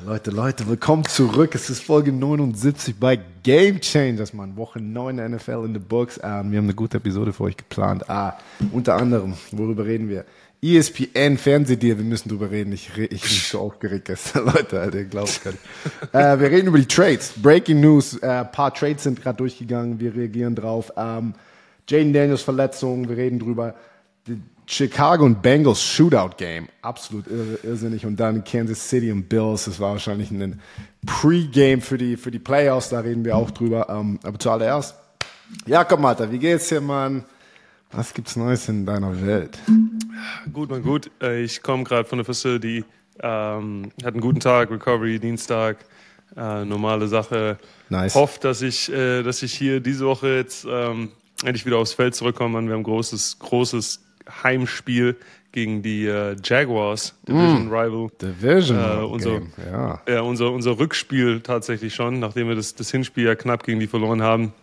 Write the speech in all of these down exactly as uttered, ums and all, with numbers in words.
Leute, Leute, willkommen zurück. Es ist Folge neunundsiebzig bei Game Changers, Mann. Woche neun der N F L in the Books. Uh, wir haben eine gute Episode für euch geplant. Ah, unter anderem, worüber reden wir? E S P N, Fernsehdeal, wir müssen drüber reden. Ich, ich bin so aufgeregt gestern, Leute, Alter, ihr glaubt gar nicht. uh, wir reden über die Trades. Breaking News, ein uh, paar Trades sind gerade durchgegangen, wir reagieren drauf. Um, Jaden Daniels Verletzung, wir reden drüber. Die Chicago und Bengals Shootout Game, absolut irr- irrsinnig. Und dann Kansas City und Bills, das war wahrscheinlich ein Pre-Game für die, für die Playoffs, da reden wir auch drüber. Um, aber zuallererst, Jakob Malta, wie geht's dir, Mann? Was gibt's Neues in deiner Welt? Gut, man gut. Ich komme gerade von der Facility, ähm, hatte einen guten Tag, Recovery, Dienstag, äh, normale Sache. Nice. Hoffe, dass ich, äh, dass ich hier diese Woche jetzt ähm, endlich wieder aufs Feld zurückkomme. Wir haben ein großes, großes Heimspiel gegen die äh, Jaguars, Division mm, Rival. Division äh, unser, Game, ja. ja unser, unser Rückspiel tatsächlich schon, nachdem wir das, das Hinspiel ja knapp gegen die verloren haben.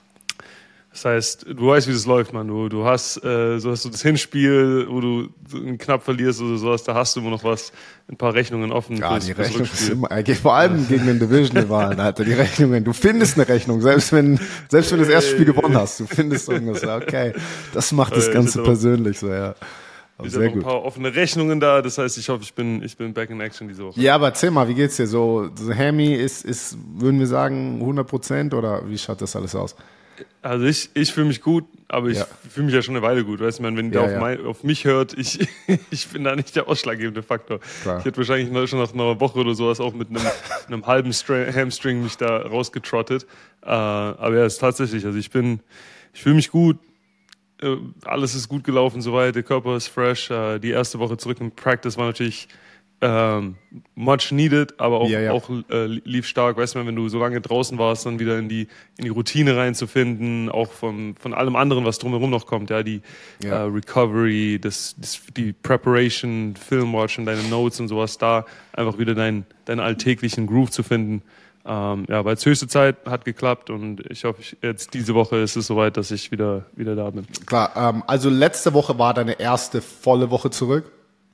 Das heißt, du weißt, wie das läuft, man. Du, du hast, äh, so hast du das Hinspiel, wo du knapp verlierst oder sowas, da hast du immer noch was, ein paar Rechnungen offen. Ja, fürs, die Rechnung ist immer, äh, vor allem gegen den Division-Rivalen, Alter, die Rechnungen. Du findest eine Rechnung, selbst wenn, selbst wenn du das erste Spiel gewonnen hast, du findest irgendwas. Okay, das macht das Ganze äh, persönlich so, ja. Aber sehr gut. Ein paar offene Rechnungen da, das heißt, ich hoffe, ich bin, ich bin back in action diese Woche. Ja, aber erzähl mal, wie geht's dir so? So Hammy ist, ist, würden wir sagen, hundert Prozent oder wie schaut das alles aus? Also ich, ich fühle mich gut, aber ich ja. fühle mich ja schon eine Weile gut. Weißt du, wenn der ja, auf, ja. Mein, auf mich hört, ich, ich bin da nicht der ausschlaggebende Faktor. Klar. Ich hätte wahrscheinlich schon nach einer Woche oder sowas auch mit einem, einem halben Stra- Hamstring mich da rausgetrottet. Äh, aber ja, es ist tatsächlich, also ich bin, ich fühle mich gut, äh, alles ist gut gelaufen soweit, der Körper ist fresh. Äh, die erste Woche zurück im Practice war natürlich Ähm, much needed, aber auch, ja, ja. auch äh, lief stark. Weißt du, wenn du so lange draußen warst, dann wieder in die in die Routine reinzufinden, auch von von allem anderen, was drumherum noch kommt, ja, die ja. Äh, Recovery, das, das die Preparation, Filmwatchen, deine Notes und sowas, da einfach wieder dein deinen alltäglichen Groove zu finden. Ähm, ja, weil es höchste Zeit hat geklappt und ich hoffe, ich, jetzt diese Woche ist es soweit, dass ich wieder wieder da bin. Klar, ähm, also letzte Woche war deine erste volle Woche zurück.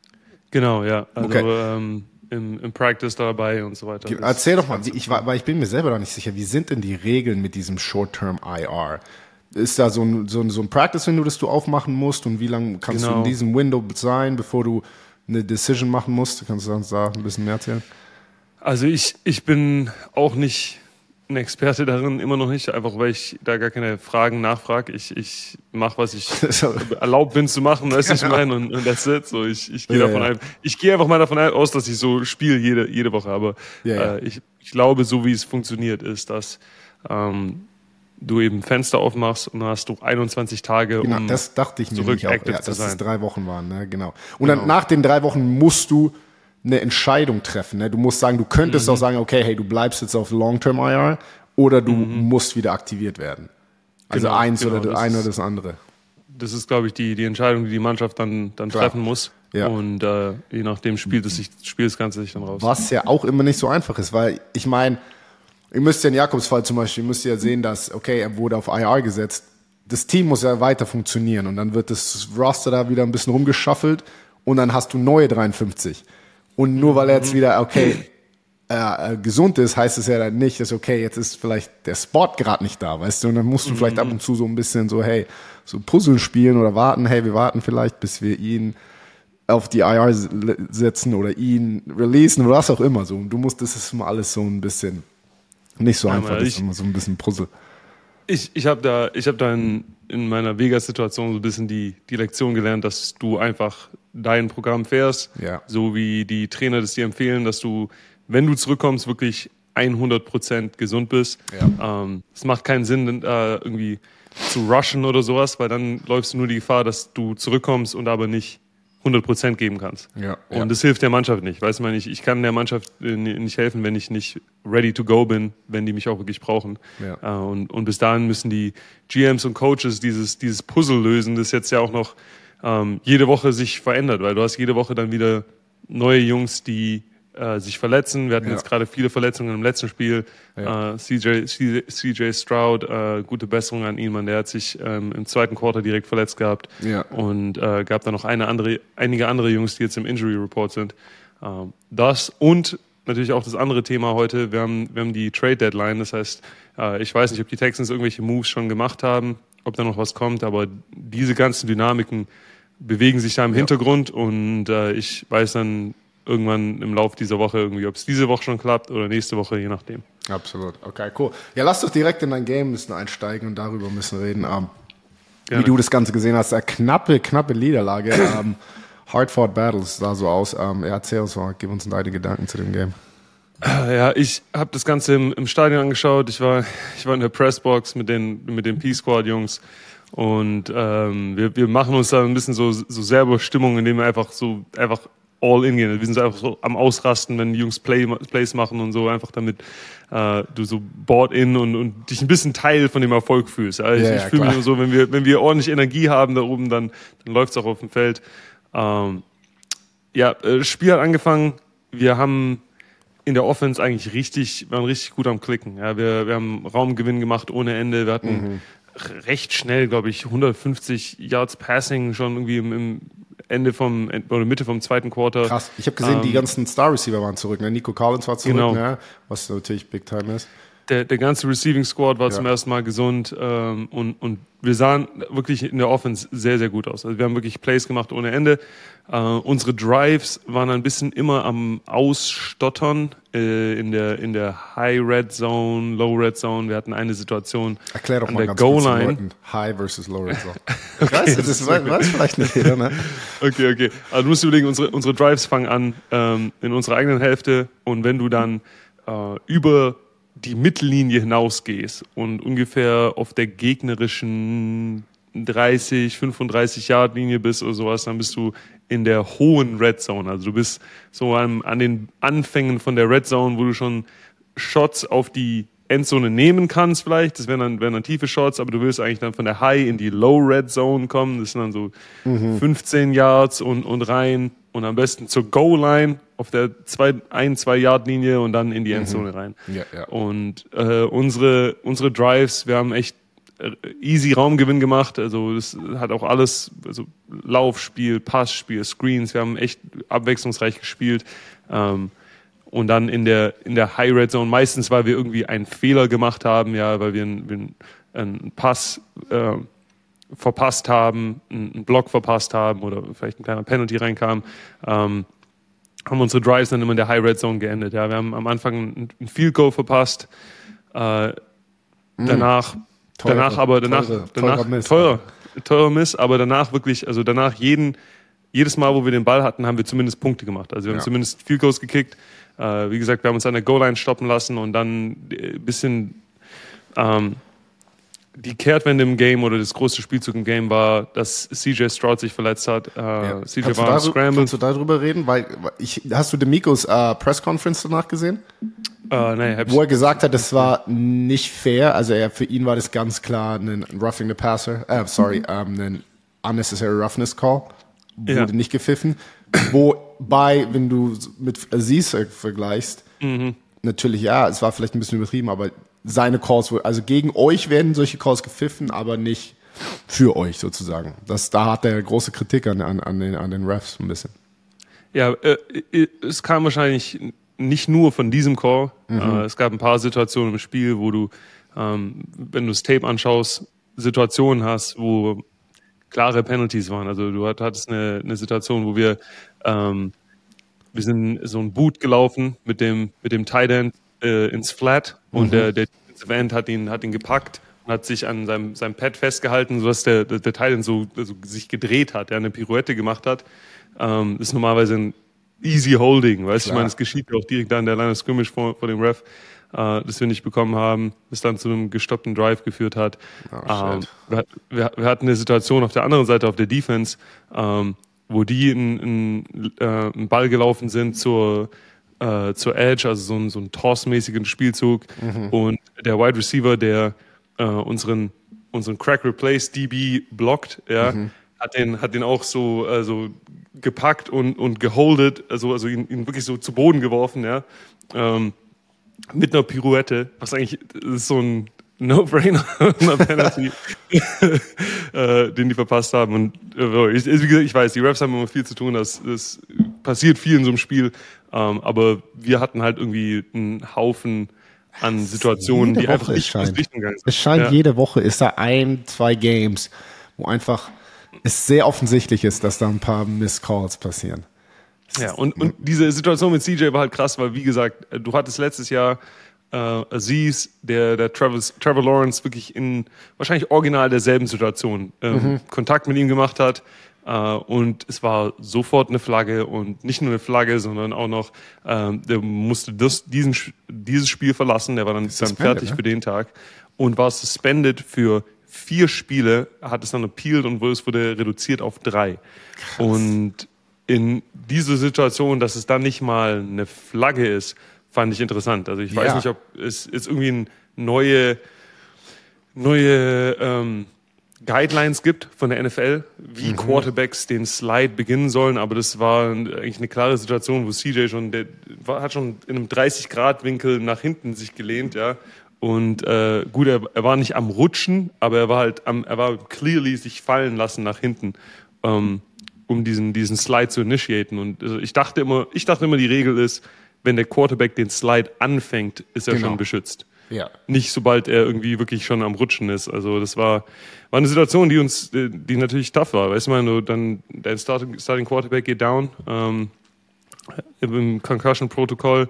Genau, ja. Also okay. ähm, im, im Practice dabei und so weiter. Das Erzähl doch mal, wie, ich, weil ich bin mir selber noch nicht sicher, wie sind denn die Regeln mit diesem Short-Term I R? Ist da so ein, so ein, so ein Practice-Window, das du aufmachen musst und wie lange kannst genau. du in diesem Window sein, bevor du eine Decision machen musst? Kannst du uns da ein bisschen mehr erzählen? Also ich, ich bin auch nicht ein Experte darin, immer noch nicht, einfach weil ich da gar keine Fragen nachfrage. Ich, ich mache, was ich erlaubt bin zu machen, weißt du, ich meine, und, und that's it. So, ich ich gehe ja, davon ja. ein, ich gehe einfach mal davon aus, dass ich so spiele jede jede Woche, aber ja, ja. Äh, ich, ich glaube, so wie es funktioniert, ist, dass ähm, du eben Fenster aufmachst und dann hast du einundzwanzig Tage, genau, um das dachte ich mir zurück auch, active ja, zu dass sein. es drei Wochen waren, ne? Genau. Und genau. dann nach den drei Wochen musst du eine Entscheidung treffen. Ne? Du musst sagen, du könntest mhm. auch sagen, okay, hey, du bleibst jetzt auf Long-Term I R. Oder du mhm. musst wieder aktiviert werden. Also genau, eins genau, oder das eine oder das andere. Das ist, glaube ich, die, die Entscheidung, die die Mannschaft dann, dann treffen muss. Ja. Und äh, je nachdem spielt es sich, spielt das Ganze sich dann raus. Was ja auch immer nicht so einfach ist, weil ich meine, ihr müsst ja in Jakobs Fall zum Beispiel, ihr müsst ja sehen, dass, okay, er wurde auf I R gesetzt. Das Team muss ja weiter funktionieren und dann wird das Roster da wieder ein bisschen rumgeschaffelt und dann hast du neue dreiundfünfzig. Und nur weil er jetzt wieder, okay, Äh, gesund ist, heißt es ja dann nicht, dass okay, jetzt ist vielleicht der Spot gerade nicht da, weißt du, und dann musst du mhm. vielleicht ab und zu so ein bisschen so, hey, so Puzzle spielen oder warten, hey, wir warten vielleicht, bis wir ihn auf die I R setzen oder ihn releasen oder was auch immer so. Und du musst, das ist immer alles so ein bisschen nicht so ja, einfach, das ist immer so ein bisschen Puzzle. Ich, ich habe da, ich habe da in, in meiner Vegas-Situation so ein bisschen die, die Lektion gelernt, dass du einfach dein Programm fährst, ja. so wie die Trainer das dir empfehlen, dass du wenn du zurückkommst, wirklich hundert Prozent gesund bist. Ja. Ähm, es macht keinen Sinn, äh, irgendwie zu rushen oder sowas, weil dann läufst du nur die Gefahr, dass du zurückkommst und aber nicht hundert Prozent geben kannst. Ja, und ja. das hilft der Mannschaft nicht. Weißt du, ich, ich kann der Mannschaft nicht helfen, wenn ich nicht ready to go bin, wenn die mich auch wirklich brauchen. Ja. Äh, und, und bis dahin müssen die G Ms und Coaches dieses, dieses Puzzle lösen, das jetzt ja auch noch ähm, jede Woche sich verändert, weil du hast jede Woche dann wieder neue Jungs, die äh, sich verletzen. Wir hatten ja. jetzt gerade viele Verletzungen im letzten Spiel. Ja. Äh, C J, C J Stroud, äh, gute Besserung an ihn, man. Der hat sich ähm, im zweiten Quarter direkt verletzt gehabt. Ja. Und äh, gab dann noch eine andere, einige andere Jungs, die jetzt im Injury Report sind. Ähm, das und natürlich auch das andere Thema heute. Wir haben, wir haben die Trade Deadline. Das heißt, äh, ich weiß nicht, ob die Texans irgendwelche Moves schon gemacht haben, ob da noch was kommt, aber diese ganzen Dynamiken bewegen sich da im ja. Hintergrund und äh, ich weiß dann irgendwann im Laufe dieser Woche irgendwie, ob es diese Woche schon klappt oder nächste Woche, je nachdem. Absolut. Okay, cool. Ja, lass doch direkt in dein Game müssen einsteigen und darüber ein bisschen reden. Um, wie du das Ganze gesehen hast, eine knappe, knappe Niederlage. um, Hard-fought Battles sah so aus. Um, ja, erzähl uns mal, gib uns deine Gedanken zu dem Game. Ja, ich habe das Ganze im, im Stadion angeschaut. Ich war, ich war in der Pressbox mit den, mit den P-Squad-Jungs. Und ähm, wir, wir machen uns da ein bisschen so, so selber Stimmung, indem wir einfach so einfach all in gehen. Wir sind so einfach so am Ausrasten, wenn die Jungs Play, Plays machen und so, einfach damit äh, du so bored in und, und dich ein bisschen Teil von dem Erfolg fühlst. Also ja, ich ja, fühle mich nur so, wenn wir, wenn wir ordentlich Energie haben da oben, dann, dann läuft es auch auf dem Feld. Ähm, ja, das Spiel hat angefangen. Wir haben in der Offense eigentlich richtig, waren richtig gut am Klicken. Ja, wir, wir haben Raumgewinn gemacht ohne Ende. Wir hatten mhm. recht schnell, glaube ich, hundertfünfzig Yards Passing schon irgendwie im, im Ende vom, oder Mitte vom zweiten Quarter. Krass. Ich habe gesehen, ähm, die ganzen Star Receiver waren zurück. Ne? Nico Collins war zurück, genau. ne? Was natürlich Big Time ist. Der, der ganze Receiving Squad war ja. zum ersten Mal gesund ähm, und, und wir sahen wirklich in der Offense sehr, sehr gut aus. Also wir haben wirklich Plays gemacht ohne Ende. Äh, unsere Drives waren ein bisschen immer am Ausstottern äh, in der in der High Red Zone, Low Red Zone. Wir hatten eine Situation Erklär doch an mal der ganz Goal kurz den Line. Leuten. High versus Low Red Zone. okay, ich weiß, das, das weiß, weiß vielleicht nicht jeder, ne? Okay, okay. Also du musst überlegen, unsere, unsere Drives fangen an ähm, in unserer eigenen Hälfte und wenn du dann äh, über die Mittellinie hinausgehst und ungefähr auf der gegnerischen dreißig, fünfunddreißig Yard Linie bist oder sowas, dann bist du in der hohen Red Zone. Also du bist so an, an den Anfängen von der Red Zone, wo du schon Shots auf die Endzone nehmen kannst vielleicht. Das wären dann, wären dann tiefe Shots, aber du willst eigentlich dann von der High in die Low Red Zone kommen. Das sind dann so mhm. fünfzehn Yards und, und rein und am besten zur Goal-Line auf der zwei, ein, zwei Yard Linie und dann in die Endzone mhm. rein. Ja, ja. Und äh, unsere, unsere Drives, wir haben echt easy Raumgewinn gemacht. Also das hat auch alles, also Laufspiel, Passspiel, Screens. Wir haben echt abwechslungsreich gespielt. Ähm, und dann in der in der High Red Zone meistens, weil wir irgendwie einen Fehler gemacht haben, ja, weil wir einen, wir einen Pass äh, verpasst haben, einen Block verpasst haben oder vielleicht ein kleiner Penalty reinkam, ähm, haben unsere Drives dann immer in der High Red Zone geendet. Ja, wir haben am Anfang ein Field Goal verpasst, äh, danach, mm, teure, danach aber danach, teure, danach teurer Miss, teurer, teurer Miss, aber danach wirklich, also danach jeden, jedes Mal, wo wir den Ball hatten, haben wir zumindest Punkte gemacht. Also wir haben ja. zumindest Field Goals gekickt. Äh, wie gesagt, wir haben uns an der Goal Line stoppen lassen und dann ein bisschen ähm, die Kehrtwende im Game oder das große Spielzug im Game war, dass C J Stroud sich verletzt hat. Äh, ja. C J kannst war am Scramble. Kannst du darüber reden? Weil ich, hast du Demikos äh, Press-Conference danach gesehen? Äh, nee, hab's Wo er gesagt hat, das war nicht fair. Also er, für ihn war das ganz klar ein Roughing the Passer. Äh, sorry, ähm, ein Unnecessary Roughness Call. Wurde ja. nicht gepfiffen. Wobei, wenn du mit Aziz vergleichst, mhm. natürlich ja, es war vielleicht ein bisschen übertrieben, aber seine Calls, also gegen euch werden solche Calls gepfiffen, aber nicht für euch sozusagen. Das, da hat er große Kritik an, an, an, den, an den Refs ein bisschen. Ja, äh, es kam wahrscheinlich nicht nur von diesem Call. Mhm. Äh, es gab ein paar Situationen im Spiel, wo du, ähm, wenn du das Tape anschaust, Situationen hast, wo klare Penalties waren. Also du hattest eine, eine Situation, wo wir ähm, wir sind so ein Boot gelaufen mit dem mit dem Tight End äh, ins Flat und mhm. der der Defensive End hat ihn hat ihn gepackt und hat sich an seinem seinem Pad festgehalten, sodass der der, der Tight End so also sich gedreht hat, der eine Pirouette gemacht hat. Ähm, das ist normalerweise ein easy Holding, weißt du? Ich meine, es geschieht ja auch direkt da an der Line of Scrimmage vor, vor dem Ref. Uh, das wir nicht bekommen haben, das dann zu einem gestoppten Drive geführt hat. Oh, um, wir, wir, wir hatten eine Situation auf der anderen Seite, auf der Defense, um, wo die einen uh, Ball gelaufen sind zur, uh, zur Edge, also so, ein, so einen Toss-mäßigen Spielzug. Mhm. Und der Wide Receiver, der uh, unseren, unseren Crack Replace D B blockt, ja, mhm. hat den, hat den auch so also gepackt und, und geholdet, also, also ihn, ihn wirklich so zu Boden geworfen, ja. Um, mit einer Pirouette, was eigentlich das ist so ein No-Brainer, no Penalty, äh, den die verpasst haben. Und äh, ich, wie gesagt, ich weiß, die Refs haben immer viel zu tun, das, das passiert viel in so einem Spiel, ähm, aber wir hatten halt irgendwie einen Haufen an Situationen, die einfach nicht aus Richtung gegangen sind. Es scheint, ja. jede Woche ist da ein, zwei Games, wo einfach es sehr offensichtlich ist, dass da ein paar Misscalls passieren. Ja, und, und diese Situation mit C J war halt krass, weil, wie gesagt, du hattest letztes Jahr äh, Aziz, der, der Travis, Trevor Lawrence wirklich in wahrscheinlich original derselben Situation ähm, mhm. Kontakt mit ihm gemacht hat. äh, und es war sofort eine Flagge und nicht nur eine Flagge, sondern auch noch, ähm, der musste das, diesen, dieses Spiel verlassen, der war dann, dann fertig, ne? Für den Tag und war suspended für vier Spiele, hat es dann appealed und es wurde reduziert auf drei. Krass. Und in dieser Situation, dass es dann nicht mal eine Flagge ist, fand ich interessant. Also ich weiß ja. nicht, ob es jetzt irgendwie ein neue, neue ähm, Guidelines gibt von der N F L, wie mhm. Quarterbacks den Slide beginnen sollen, aber das war eigentlich eine klare Situation, wo C J schon, der war, hat schon in einem dreißig Grad Winkel nach hinten sich gelehnt, ja. Und äh, gut, er, er war nicht am Rutschen, aber er war halt am, er war clearly sich fallen lassen nach hinten, ähm, um diesen diesen Slide zu initiaten. Und also ich dachte immer, ich dachte immer, die Regel ist, wenn der Quarterback den Slide anfängt, ist er genau. schon beschützt. Ja. Nicht sobald er irgendwie wirklich schon am Rutschen ist. Also das war war eine Situation, die uns, die natürlich tough war. Weißt du, mal, dann dein Starting, Starting Quarterback geht down. Ähm, im Concussion-Protokoll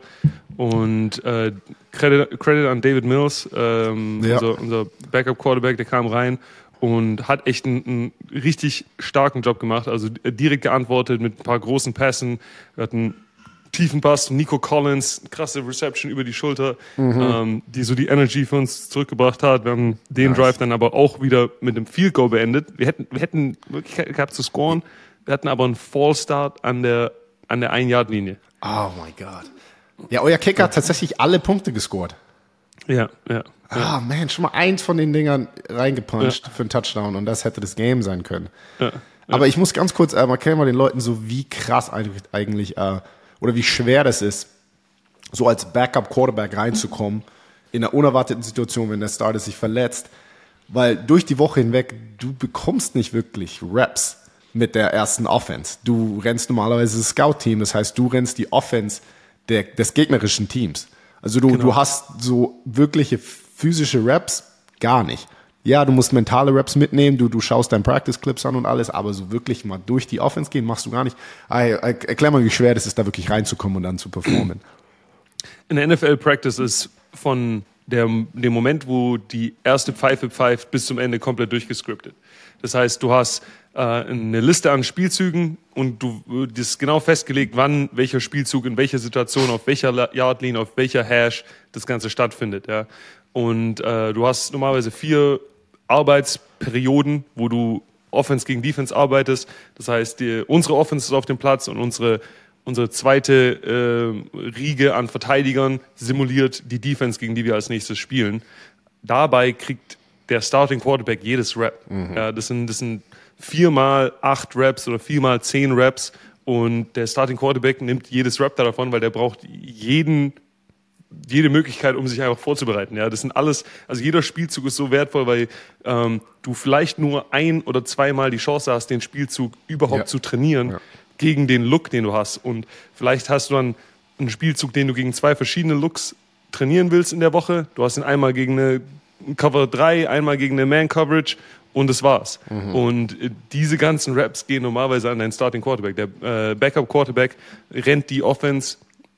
und äh, Credit, Credit an David Mills, ähm, ja. unser, unser Backup-Quarterback, der kam rein und hat echt einen, einen richtig starken Job gemacht, also direkt geantwortet mit ein paar großen Pässen. Wir hatten tiefen Pass, Nico Collins, krasse Reception über die Schulter, mhm. ähm, die so die Energy für uns zurückgebracht hat. Wir haben den nice. Drive dann aber auch wieder mit einem Field Goal beendet. Wir hätten, wir hätten Möglichkeit gehabt zu scoren, wir hatten aber einen Fallstart an der an der Ein-Yard-Linie. Oh mein Gott. Ja, euer Kicker hat tatsächlich alle Punkte gescored. Ja, ja. Ah, ja. Man, schon mal eins von den Dingern reingepuncht ja. für einen Touchdown und das hätte das Game sein können. Ja, ja. Aber ich muss ganz kurz äh, erklären mal den Leuten so, wie krass eigentlich äh, oder wie schwer das ist, so als Backup-Quarterback reinzukommen in einer unerwarteten Situation, wenn der Starter sich verletzt. Weil durch die Woche hinweg, du bekommst nicht wirklich Reps mit der ersten Offense. Du rennst normalerweise das Scout-Team, das heißt, du rennst die Offense der, des gegnerischen Teams. Also du, genau. du hast so wirkliche physische Reps gar nicht. Ja, du musst mentale Reps mitnehmen, du, du schaust deinen Practice-Clips an und alles, aber so wirklich mal durch die Offense gehen, machst du gar nicht. Erklär mal, wie schwer das ist, da wirklich reinzukommen und dann zu performen. In der N F L-Practice ist von der, dem Moment, wo die erste Pfeife pfeift, bis zum Ende komplett durchgescriptet. Das heißt, du hast äh, eine Liste an Spielzügen und du das ist genau festgelegt, wann welcher Spielzug in welcher Situation, auf welcher Yardline, auf welcher Hash das Ganze stattfindet. Ja. Und äh, du hast normalerweise vier Arbeitsperioden, wo du Offense gegen Defense arbeitest. Das heißt, die, unsere Offense ist auf dem Platz und unsere Unsere zweite äh, Riege an Verteidigern simuliert die Defense, gegen die wir als nächstes spielen. Dabei kriegt der Starting Quarterback jedes Rep. Mhm. Ja, das sind, das sind viermal acht Reps oder viermal zehn Reps und der Starting Quarterback nimmt jedes Rep davon, weil der braucht jeden, jede Möglichkeit, um sich einfach vorzubereiten. Ja, das sind alles, also jeder Spielzug ist so wertvoll, weil ähm, du vielleicht nur ein oder zweimal die Chance hast, den Spielzug überhaupt ja. zu trainieren. Ja. Gegen den Look, den du hast. Und vielleicht hast du dann einen Spielzug, den du gegen zwei verschiedene Looks trainieren willst in der Woche. Du hast ihn einmal gegen eine Cover drei, einmal gegen eine Man-Coverage und das war's. Mhm. Und diese ganzen Reps gehen normalerweise an deinen Starting Quarterback. Der äh, Backup-Quarterback rennt die Offense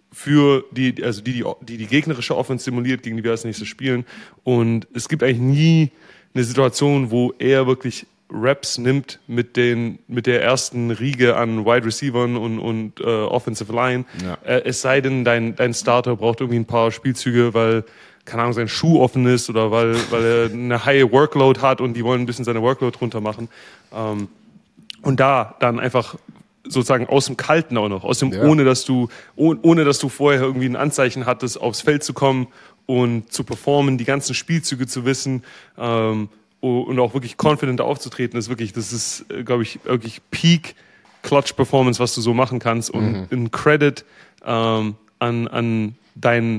für die, also die, die, die die gegnerische Offense simuliert, gegen die wir als nächstes spielen. Und es gibt eigentlich nie eine Situation, wo er wirklich Reps nimmt mit den mit der ersten Riege an Wide Receivern und, und äh, Offensive Line. Ja. Äh, es sei denn, dein, dein Starter braucht irgendwie ein paar Spielzüge, weil, keine Ahnung, sein Schuh offen ist oder weil, weil er eine High Workload hat und die wollen ein bisschen seine Workload runter machen. Ähm, und da dann einfach sozusagen aus dem Kalten auch noch, aus dem ja. ohne dass du oh, ohne dass du vorher irgendwie ein Anzeichen hattest, aufs Feld zu kommen und zu performen, die ganzen Spielzüge zu wissen, ähm, und auch wirklich confident aufzutreten, ist wirklich, das ist, glaube ich, wirklich Peak Clutch Performance, was du so machen kannst und mhm. ein Credit ähm, an, an deinen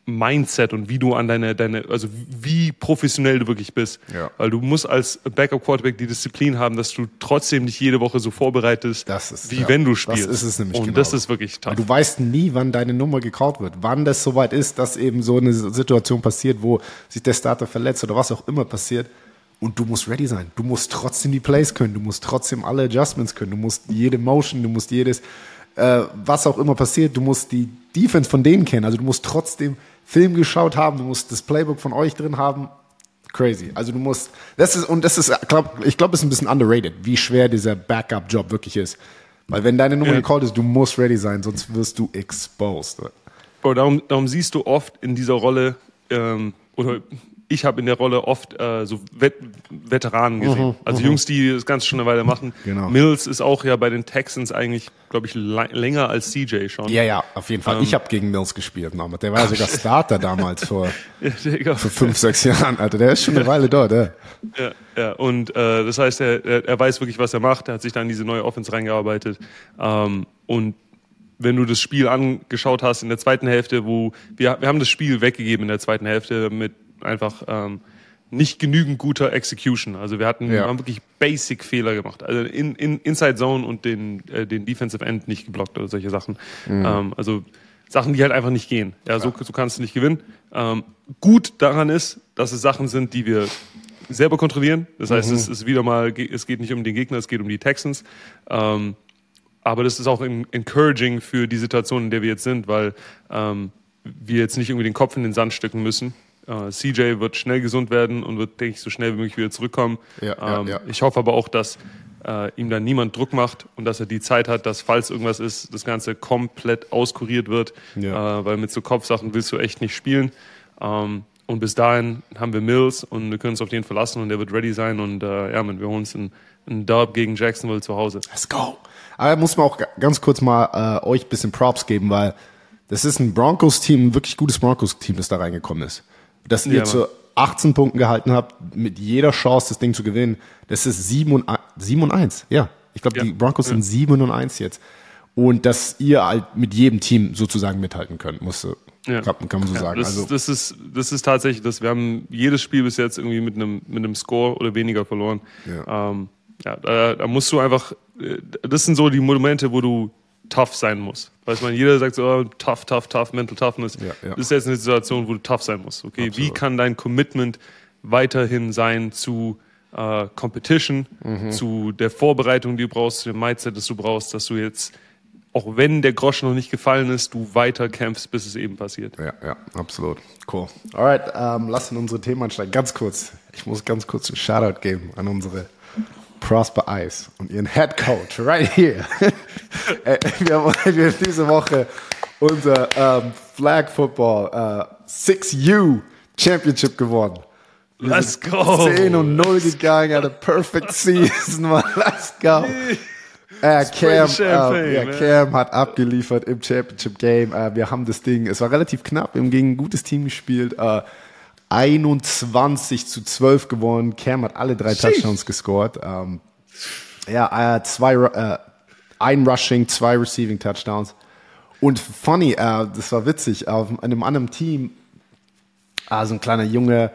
Mindset und wie du an deine, deine, also wie professionell du wirklich bist. Ja. Weil du musst als Backup-Quarterback die Disziplin haben, dass du trotzdem nicht jede Woche so vorbereitest, das ist, wie ja, wenn du spielst. Das ist es nämlich und genau. das ist wirklich tough. Du weißt nie, wann deine Nummer gecallt wird, wann das soweit ist, dass eben so eine Situation passiert, wo sich der Starter verletzt oder was auch immer passiert. Und du musst ready sein. Du musst trotzdem die Plays können, du musst trotzdem alle Adjustments können, du musst jede Motion, du musst jedes, äh, was auch immer passiert, du musst die Defense von denen kennen. Also du musst trotzdem Film geschaut haben, du musst das Playbook von euch drin haben. Crazy. Also du musst, das ist, und das ist, glaub, ich glaube, es ist ein bisschen underrated, wie schwer dieser Backup-Job wirklich ist. Weil wenn deine Nummer ja. gecallt ist, du musst ready sein, sonst wirst du exposed. Bro, darum, darum siehst du oft in dieser Rolle, ähm, oder ich habe in der Rolle oft äh, so Vet Veteranen gesehen. Mhm, also Jungs, die das Ganze schon eine Weile machen. Genau. Mills ist auch ja bei den Texans eigentlich, glaube ich, länger als C J schon. Ja, ja, auf jeden Fall. Ähm, ich habe gegen Mills gespielt. Der war ja sogar Starter damals vor, ja, vor fünf, sechs Jahren. Alter, der ist schon eine Weile dort. Ja, ja, ja. Und äh, das heißt, er, er weiß wirklich, was er macht. Er hat sich dann in diese neue Offense reingearbeitet. Ähm, und wenn du das Spiel angeschaut hast in der zweiten Hälfte, wo wir, wir haben das Spiel weggegeben in der zweiten Hälfte mit einfach ähm, nicht genügend guter Execution. Also wir hatten ja. haben wirklich Basic-Fehler gemacht. Also in, in Inside Zone und den, äh, den Defensive End nicht geblockt oder solche Sachen. Mhm. Ähm, also Sachen, die halt einfach nicht gehen. Ja, so, so kannst du nicht gewinnen. Ähm, gut daran ist, dass es Sachen sind, die wir selber kontrollieren. Das heißt, mhm. es ist wieder mal, es geht nicht um den Gegner, es geht um die Texans. Ähm, aber das ist auch encouraging für die Situation, in der wir jetzt sind, weil ähm, wir jetzt nicht irgendwie den Kopf in den Sand stecken müssen. Uh, C J wird schnell gesund werden und wird, denke ich, so schnell wie möglich wieder zurückkommen. Ja, ähm, ja, ja. Ich hoffe aber auch, dass äh, ihm dann niemand Druck macht und dass er die Zeit hat, dass, falls irgendwas ist, das Ganze komplett auskuriert wird. Ja. Äh, weil mit so Kopfsachen willst du echt nicht spielen. Ähm, und bis dahin haben wir Mills und wir können uns auf den verlassen und der wird ready sein. Und äh, ja, man, wir holen uns einen, einen Dub gegen Jacksonville zu Hause. Let's go! Aber muss man auch ganz kurz mal äh, euch ein bisschen Props geben, weil das ist ein Broncos-Team, ein wirklich gutes Broncos-Team, das da reingekommen ist. Dass ihr ja, zu achtzehn Punkten gehalten habt, mit jeder Chance das Ding zu gewinnen, das ist sieben und eins. Ja, ich glaube, ja. die Broncos ja. sind sieben und eins jetzt. Und dass ihr halt mit jedem Team sozusagen mithalten könnt, muss, ja. kann, kann man so ja, sagen. Das, also, das, ist, das ist tatsächlich das. Wir haben jedes Spiel bis jetzt irgendwie mit einem, mit einem Score oder weniger verloren. Ja. Ähm, ja, da, da musst du einfach, das sind so die Momente, wo du tough sein muss. Weiß man, jeder sagt so, oh, tough, tough, tough, mental toughness. Ja, ja. Das ist jetzt eine Situation, wo du tough sein musst. Okay, Absolut. Wie kann dein Commitment weiterhin sein zu äh, Competition, mhm. zu der Vorbereitung, die du brauchst, zu dem Mindset, das du brauchst, dass du jetzt, auch wenn der Groschen noch nicht gefallen ist, du weiter kämpfst, bis es eben passiert. Ja, ja, absolut. Cool. Alright, ähm, lass in unsere Themen einsteigen. Ganz kurz. Ich muss ganz kurz einen Shoutout geben an unsere Prosper Ice und ihren Head Coach right here. wir, haben, wir haben diese Woche unser ähm, Flag Football äh, six U Championship gewonnen. Wir Let's go! zehn und null gegangen, had a perfect season, man. Let's go! Äh, Cam, äh, ja, Cam hat abgeliefert im Championship Game. Äh, wir haben das Ding, es war relativ knapp, wir haben gegen ein gutes Team gespielt. Äh, einundzwanzig zu zwölf gewonnen. Cam hat alle drei Sheesh. Touchdowns gescored. Ähm, ja, äh, zwei, äh, ein Rushing, zwei Receiving Touchdowns. Und funny, äh, das war witzig, auf einem anderen Team, äh, so ein kleiner Junge,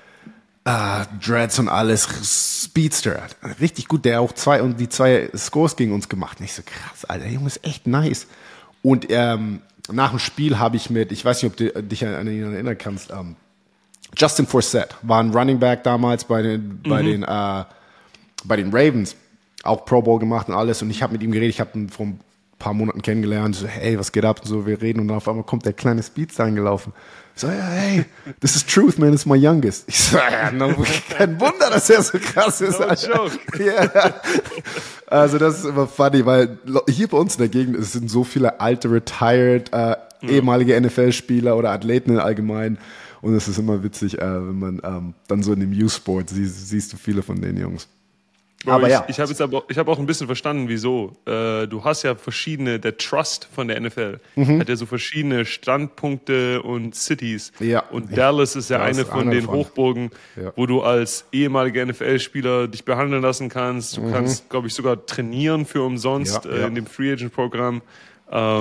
äh, Dreads und alles, Speedster, richtig gut, der auch zwei und die zwei Scores gegen uns gemacht. Und ich so, krass, Alter, der Junge ist echt nice. Und ähm, nach dem Spiel habe ich mit, ich weiß nicht, ob du dich an ihn erinnern kannst, ähm, Justin Forsett war ein Running Back damals bei den, mhm. bei den, äh, bei den Ravens, auch Pro Bowl gemacht und alles. Und ich habe mit ihm geredet, ich habe ihn vor ein paar Monaten kennengelernt. So, hey, was geht ab? Und so, wir reden und dann auf einmal kommt der kleine Speedster angelaufen. So, ja, hey, this is truth, man, it's my youngest. Ich so, ja, no, kein Wunder, dass er so krass ist. No joke. Yeah. Also das ist immer funny, weil hier bei uns in der Gegend es sind so viele alte, retired, äh, mhm. ehemalige N F L-Spieler oder Athleten allgemein. Und es ist immer witzig, äh, wenn man ähm, dann so in dem Youth-Sport siehst, siehst du viele von den Jungs. Bro, aber ich, ja. Ich habe jetzt aber, ich habe auch ein bisschen verstanden, wieso. Äh, du hast ja verschiedene, der Trust von der N F L mhm. hat ja so verschiedene Standpunkte und Cities. Ja. Und ja. Dallas ist ja das eine ist von den davon. Hochburgen, ja. wo du als ehemaliger N F L-Spieler dich behandeln lassen kannst. Du mhm. kannst, glaube ich, sogar trainieren für umsonst ja, äh, ja. in dem Free Agent Programm. Ähm,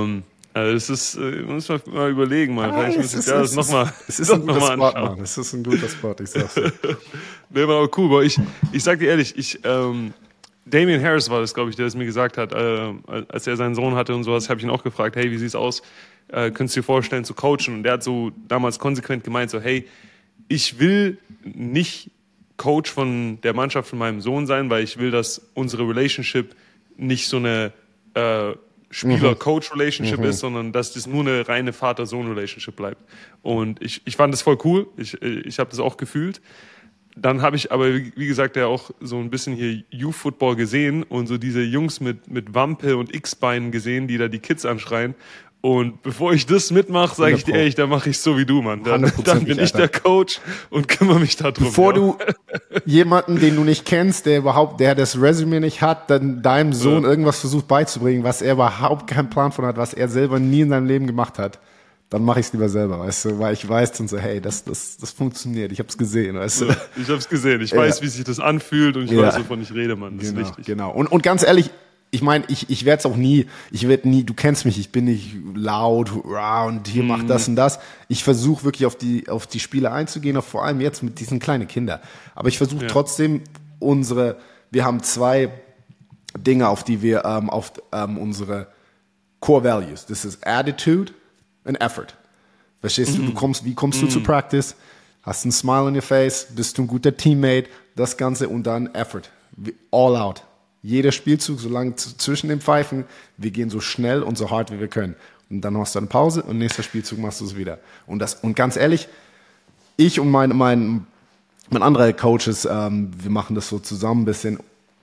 Also das ist, äh, muss man mal überlegen, mal. Ah, Vielleicht muss ich das nochmal Es ist ein guter Spot, Mann. Es ist ein guter Spot, ich sag's dir. Nee, war aber cool, aber ich, ich sag dir ehrlich, ich, ähm, Damian Harris war das, glaube ich, der es mir gesagt hat, äh, als er seinen Sohn hatte und sowas, habe ich ihn auch gefragt, hey, wie sieht's aus? Äh, könntest du dir vorstellen zu coachen? Und der hat so damals konsequent gemeint, so, hey, ich will nicht Coach von der Mannschaft von meinem Sohn sein, weil ich will, dass unsere Relationship nicht so eine äh, Spieler-Coach-Relationship mhm. ist, sondern dass das nur eine reine Vater-Sohn-Relationship bleibt. Und ich, ich fand das voll cool. Ich, ich habe das auch gefühlt. Dann habe ich aber, wie gesagt, ja auch so ein bisschen hier Youth-Football gesehen und so diese Jungs mit, mit Wampe und X-Beinen gesehen, die da die Kids anschreien. Und bevor ich das mitmache, sage ich dir ehrlich, dann mache ich so wie du, Mann. Dann, dann bin ich der Coach und kümmere mich darum. Bevor ja. du jemanden, den du nicht kennst, der überhaupt, der das Resümee nicht hat, dann deinem Sohn ja. irgendwas versucht beizubringen, was er überhaupt keinen Plan von hat, was er selber nie in seinem Leben gemacht hat, dann mache ich es lieber selber, weißt du, weil ich weiß dann so, hey, das, das, das funktioniert, ich habe es gesehen, weißt du. Ja, ich habe es gesehen, ich weiß, ja. wie sich das anfühlt und ich ja. weiß, wovon ich rede, Mann, das genau, ist wichtig. Genau, und, und ganz ehrlich, ich meine, ich, ich werde es auch nie, ich werde nie, du kennst mich, ich bin nicht laut, und hier mm. mach das und das. Ich versuche wirklich auf die, auf die Spiele einzugehen, auch vor allem jetzt mit diesen kleinen Kindern. Aber ich versuche ja. trotzdem unsere, wir haben zwei Dinge, auf die wir, ähm, auf ähm, unsere Core Values. Das ist Attitude and Effort. Verstehst mm. du, du kommst, wie kommst mm. du zu Practice? Hast ein Smile on your face, bist du ein guter Teammate, das Ganze und dann Effort. All out. Jeder Spielzug, solange zwischen den Pfeifen, wir gehen so schnell und so hart, wie wir können. Und dann hast du eine Pause und nächster Spielzug machst du es wieder. Und das, und ganz ehrlich, ich und mein, mein, mein anderer Coaches, ähm, wir machen das so zusammen ein bisschen.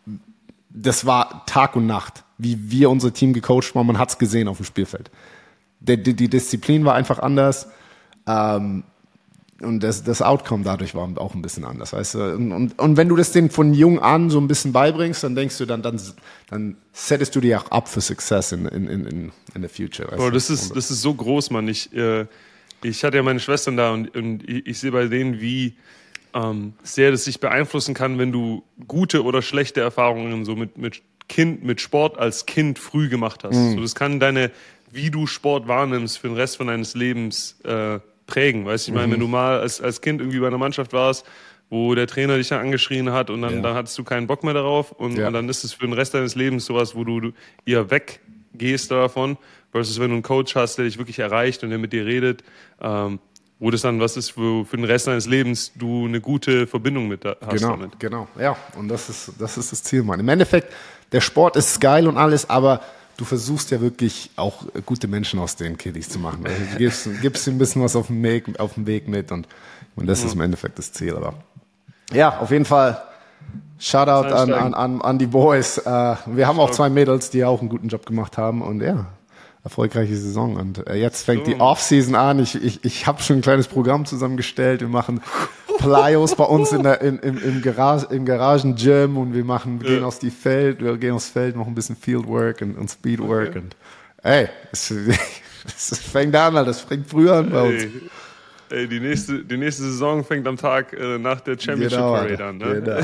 Das war Tag und Nacht, wie wir unser Team gecoacht haben. Man hat es gesehen auf dem Spielfeld. Die, die, die Disziplin war einfach anders. Ähm, Und das, das Outcome dadurch war auch ein bisschen anders, weißt du. Und, und, und wenn du das denen von jung an so ein bisschen beibringst, dann denkst du, dann, dann, dann settest du dir auch ab für Success in, in, in, in the future. Weißt oh, das ist, das ist so groß, Mann. Ich, äh, ich hatte ja meine Schwestern da und, und ich, ich sehe bei denen, wie ähm, sehr das sich beeinflussen kann, wenn du gute oder schlechte Erfahrungen so mit, mit Kind, mit Sport als Kind früh gemacht hast. Mhm. So, das kann deine, wie du Sport wahrnimmst für den Rest von deines Lebens, äh, prägen, weißt du, ich meine, mhm. wenn du mal als, als Kind irgendwie bei einer Mannschaft warst, wo der Trainer dich dann angeschrien hat und dann, ja. dann hattest du keinen Bock mehr darauf und, ja. und dann ist es für den Rest deines Lebens sowas, wo du, du eher weggehst davon, versus wenn du einen Coach hast, der dich wirklich erreicht und der mit dir redet, ähm, wo das dann was ist, wo für den Rest deines Lebens du eine gute Verbindung mit hast genau, damit. Genau, ja, und das ist, das ist das Ziel, Mann. Im Endeffekt, der Sport ist geil und alles, aber du versuchst ja wirklich auch gute Menschen aus den Kiddies zu machen. Also du gibst, gibst ein bisschen was auf dem Weg, auf dem Weg mit und, und das ist im Endeffekt das Ziel. Aber ja, auf jeden Fall Shoutout an, an, an, an die Boys. Uh, wir haben auch zwei Mädels, die auch einen guten Job gemacht haben und ja, erfolgreiche Saison. Und uh, jetzt fängt so. die Offseason an. Ich, ich, ich habe schon ein kleines Programm zusammengestellt. Wir machen Playos bei uns in der, in, im, im, Garage, im Garagen-Gym und wir machen, wir ja. gehen aus die Feld, wir gehen aufs Feld, machen ein bisschen Fieldwork und, und Speedwork okay. und ey, es, es fängt an, das fängt früher an bei uns. Ey, ey, die nächste, die nächste Saison fängt am Tag äh, nach der Championship genau, Parade an, ne? Genau.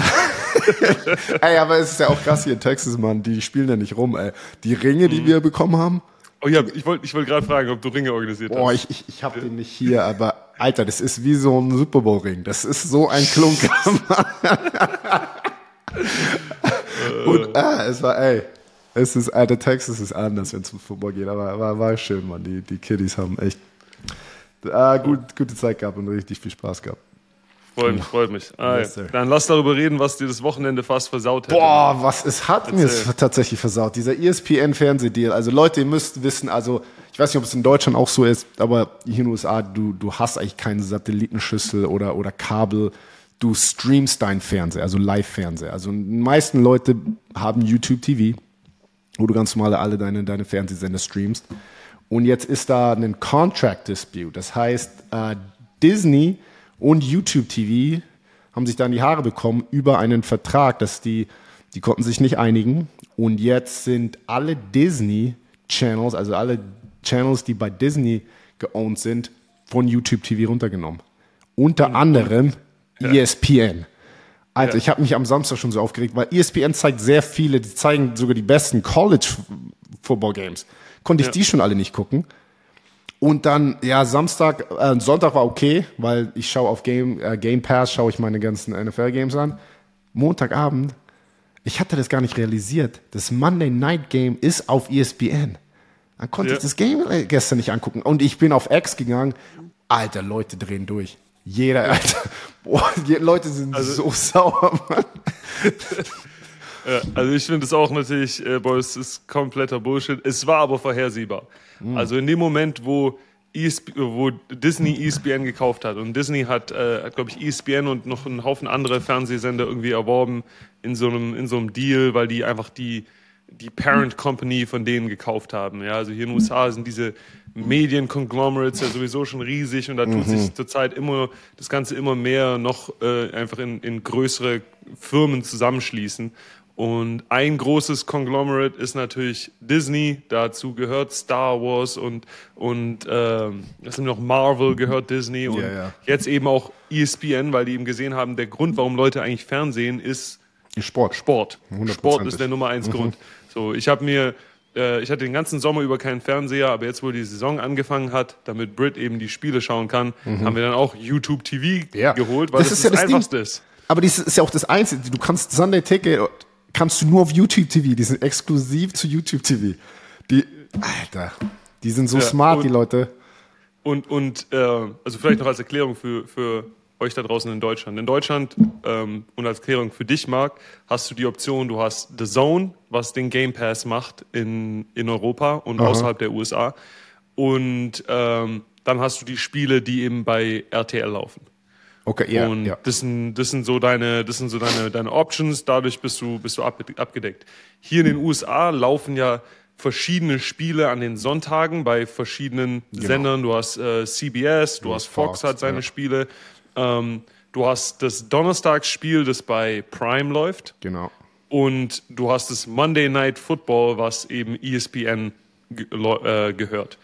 Ey, aber es ist ja auch krass hier in Texas, Mann, die spielen ja nicht rum, ey. Die Ringe, die mhm. wir bekommen haben. Oh ja, ich wollte ich wollt gerade fragen, ob du Ringe organisiert hast. Boah, ich, ich, ich habe den nicht hier, aber Alter, das ist wie so ein Super Bowl Ring. Das ist so ein Klunker. Und ah, es war, ey, es ist, Alter, Texas ist anders, wenn es um Football geht, aber war, war schön, Mann. Die, die Kiddies haben echt äh, gut, gute Zeit gehabt und richtig viel Spaß gehabt. Freut mich, freut mich. Ah, yes, dann lass darüber reden, was dir das Wochenende fast versaut hat. Boah, was es hat Erzähl. mir es tatsächlich versaut. Dieser E S P N-Fernsehdeal. Also Leute, ihr müsst wissen, also ich weiß nicht, ob es in Deutschland auch so ist, aber hier in den U S A, du, du hast eigentlich keine Satellitenschüssel oder, oder Kabel. Du streamst dein Fernseher, also Live-Fernseher. Also die meisten Leute haben YouTube T V, wo du ganz normal alle deine, deine Fernsehsender streamst. Und jetzt ist da ein Contract Dispute. Das heißt, äh, Disney und YouTube T V haben sich da in die Haare bekommen über einen Vertrag, dass die, die konnten sich nicht einigen. Und jetzt sind alle Disney-Channels, also alle Channels, die bei Disney geowned sind, von YouTube T V runtergenommen. Unter mhm. anderem ja. E S P N. Also ja. ich habe mich am Samstag schon so aufgeregt, weil E S P N zeigt sehr viele, die zeigen sogar die besten College Football Games. Konnte ich Ja. die schon alle nicht gucken. Und dann, ja, Samstag, äh, Sonntag war okay, weil ich schaue auf Game, äh, Game Pass, schaue ich meine ganzen N F L-Games an. Montagabend, ich hatte das gar nicht realisiert. Das Monday Night Game ist auf E S P N. Dann konnte Ja. ich das Game gestern nicht angucken. Und ich bin auf X gegangen. Alter, Leute drehen durch. Jeder, Alter. Boah, die Leute sind Also- so sauer, Mann. Ja, also ich finde es auch natürlich, äh, boah, es ist kompletter Bullshit. Es war aber vorhersehbar. Mhm. Also in dem Moment, wo, E S P, wo Disney E S P N gekauft hat und Disney hat, äh, hat glaube ich, E S P N und noch einen Haufen andere Fernsehsender irgendwie erworben in so einem, in so einem Deal, weil die einfach die, die Parent Company von denen gekauft haben. Ja, also hier in den U S A sind diese Medienconglomerates ja sowieso schon riesig und da tut sich zurzeit immer das Ganze immer mehr noch äh, einfach in, in größere Firmen zusammenschließen. Und ein großes Conglomerate ist natürlich Disney, dazu gehört Star Wars und, und ähm, das sind noch Marvel gehört Disney und Ja, ja. jetzt eben auch E S P N, weil die eben gesehen haben, der Grund, warum Leute eigentlich Fernsehen, ist Sport. Sport. hundertprozentig. Sport ist der Nummer eins Grund. So, ich habe mir, äh, ich hatte den ganzen Sommer über keinen Fernseher, aber jetzt, wo die Saison angefangen hat, damit Brit eben die Spiele schauen kann, haben wir dann auch YouTube T V Ja. geholt, weil Das das, ist das, ja das Ding. Einfachste ist. Aber das ist ja auch das Einzige. Du kannst Sunday Ticket, kannst du nur auf YouTube T V. Die sind exklusiv zu YouTube T V. Die, Alter, die sind so Ja, smart, und- die Leute. Und, und äh, also vielleicht noch als Erklärung für, für euch da draußen in Deutschland. In Deutschland ähm, und als Erklärung für dich, Marc, hast du die Option, du hast The Zone, was den Game Pass macht in, in Europa und Aha. außerhalb der U S A. Und ähm, dann hast du die Spiele, die eben bei R T L laufen. Okay, ja, und ja. das sind, das sind so deine, das sind so deine, deine Options, dadurch bist du, bist du ab, abgedeckt. Hier in den U S A laufen ja verschiedene Spiele an den Sonntagen bei verschiedenen Sendern. Du hast äh, C B S, du, hast Fox, Fox, hat seine ja. Spiele. Ähm, du hast das Donnerstagsspiel, das bei Prime läuft. Genau. Und du hast das Monday Night Football, was eben E S P N ge äh, gehört.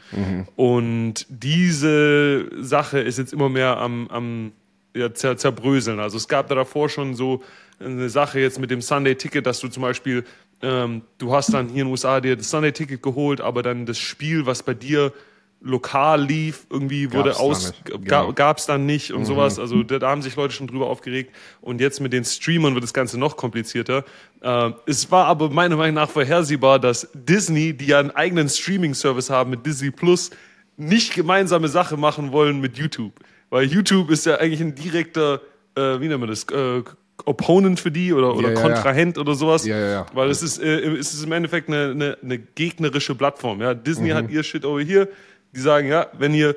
Und diese Sache ist jetzt immer mehr am, am ja, zer zerbröseln. Also es gab da davor schon so eine Sache jetzt mit dem Sunday Ticket, dass du zum Beispiel, ähm, du hast dann hier in den U S A dir das Sunday Ticket geholt, aber dann das Spiel, was bei dir lokal lief, irgendwie wurde Gab's da aus, nicht. ga, Genau. gab's dann nicht und sowas. Also da, da haben sich Leute schon drüber aufgeregt. Und jetzt mit den Streamern wird das Ganze noch komplizierter. Äh, es war aber meiner Meinung nach vorhersehbar, dass Disney, die ja einen eigenen Streaming-Service haben mit Disney Plus, nicht gemeinsame Sache machen wollen mit YouTube. Weil YouTube ist ja eigentlich ein direkter, äh, wie nennt man das, äh, Opponent für die oder, oder Ja, ja, Kontrahent oder sowas. Ja, ja, ja. Weil es ist, äh, es ist im Endeffekt eine, eine, eine gegnerische Plattform. Ja? Disney hat ihr Shit over hier. Die sagen, ja, wenn ihr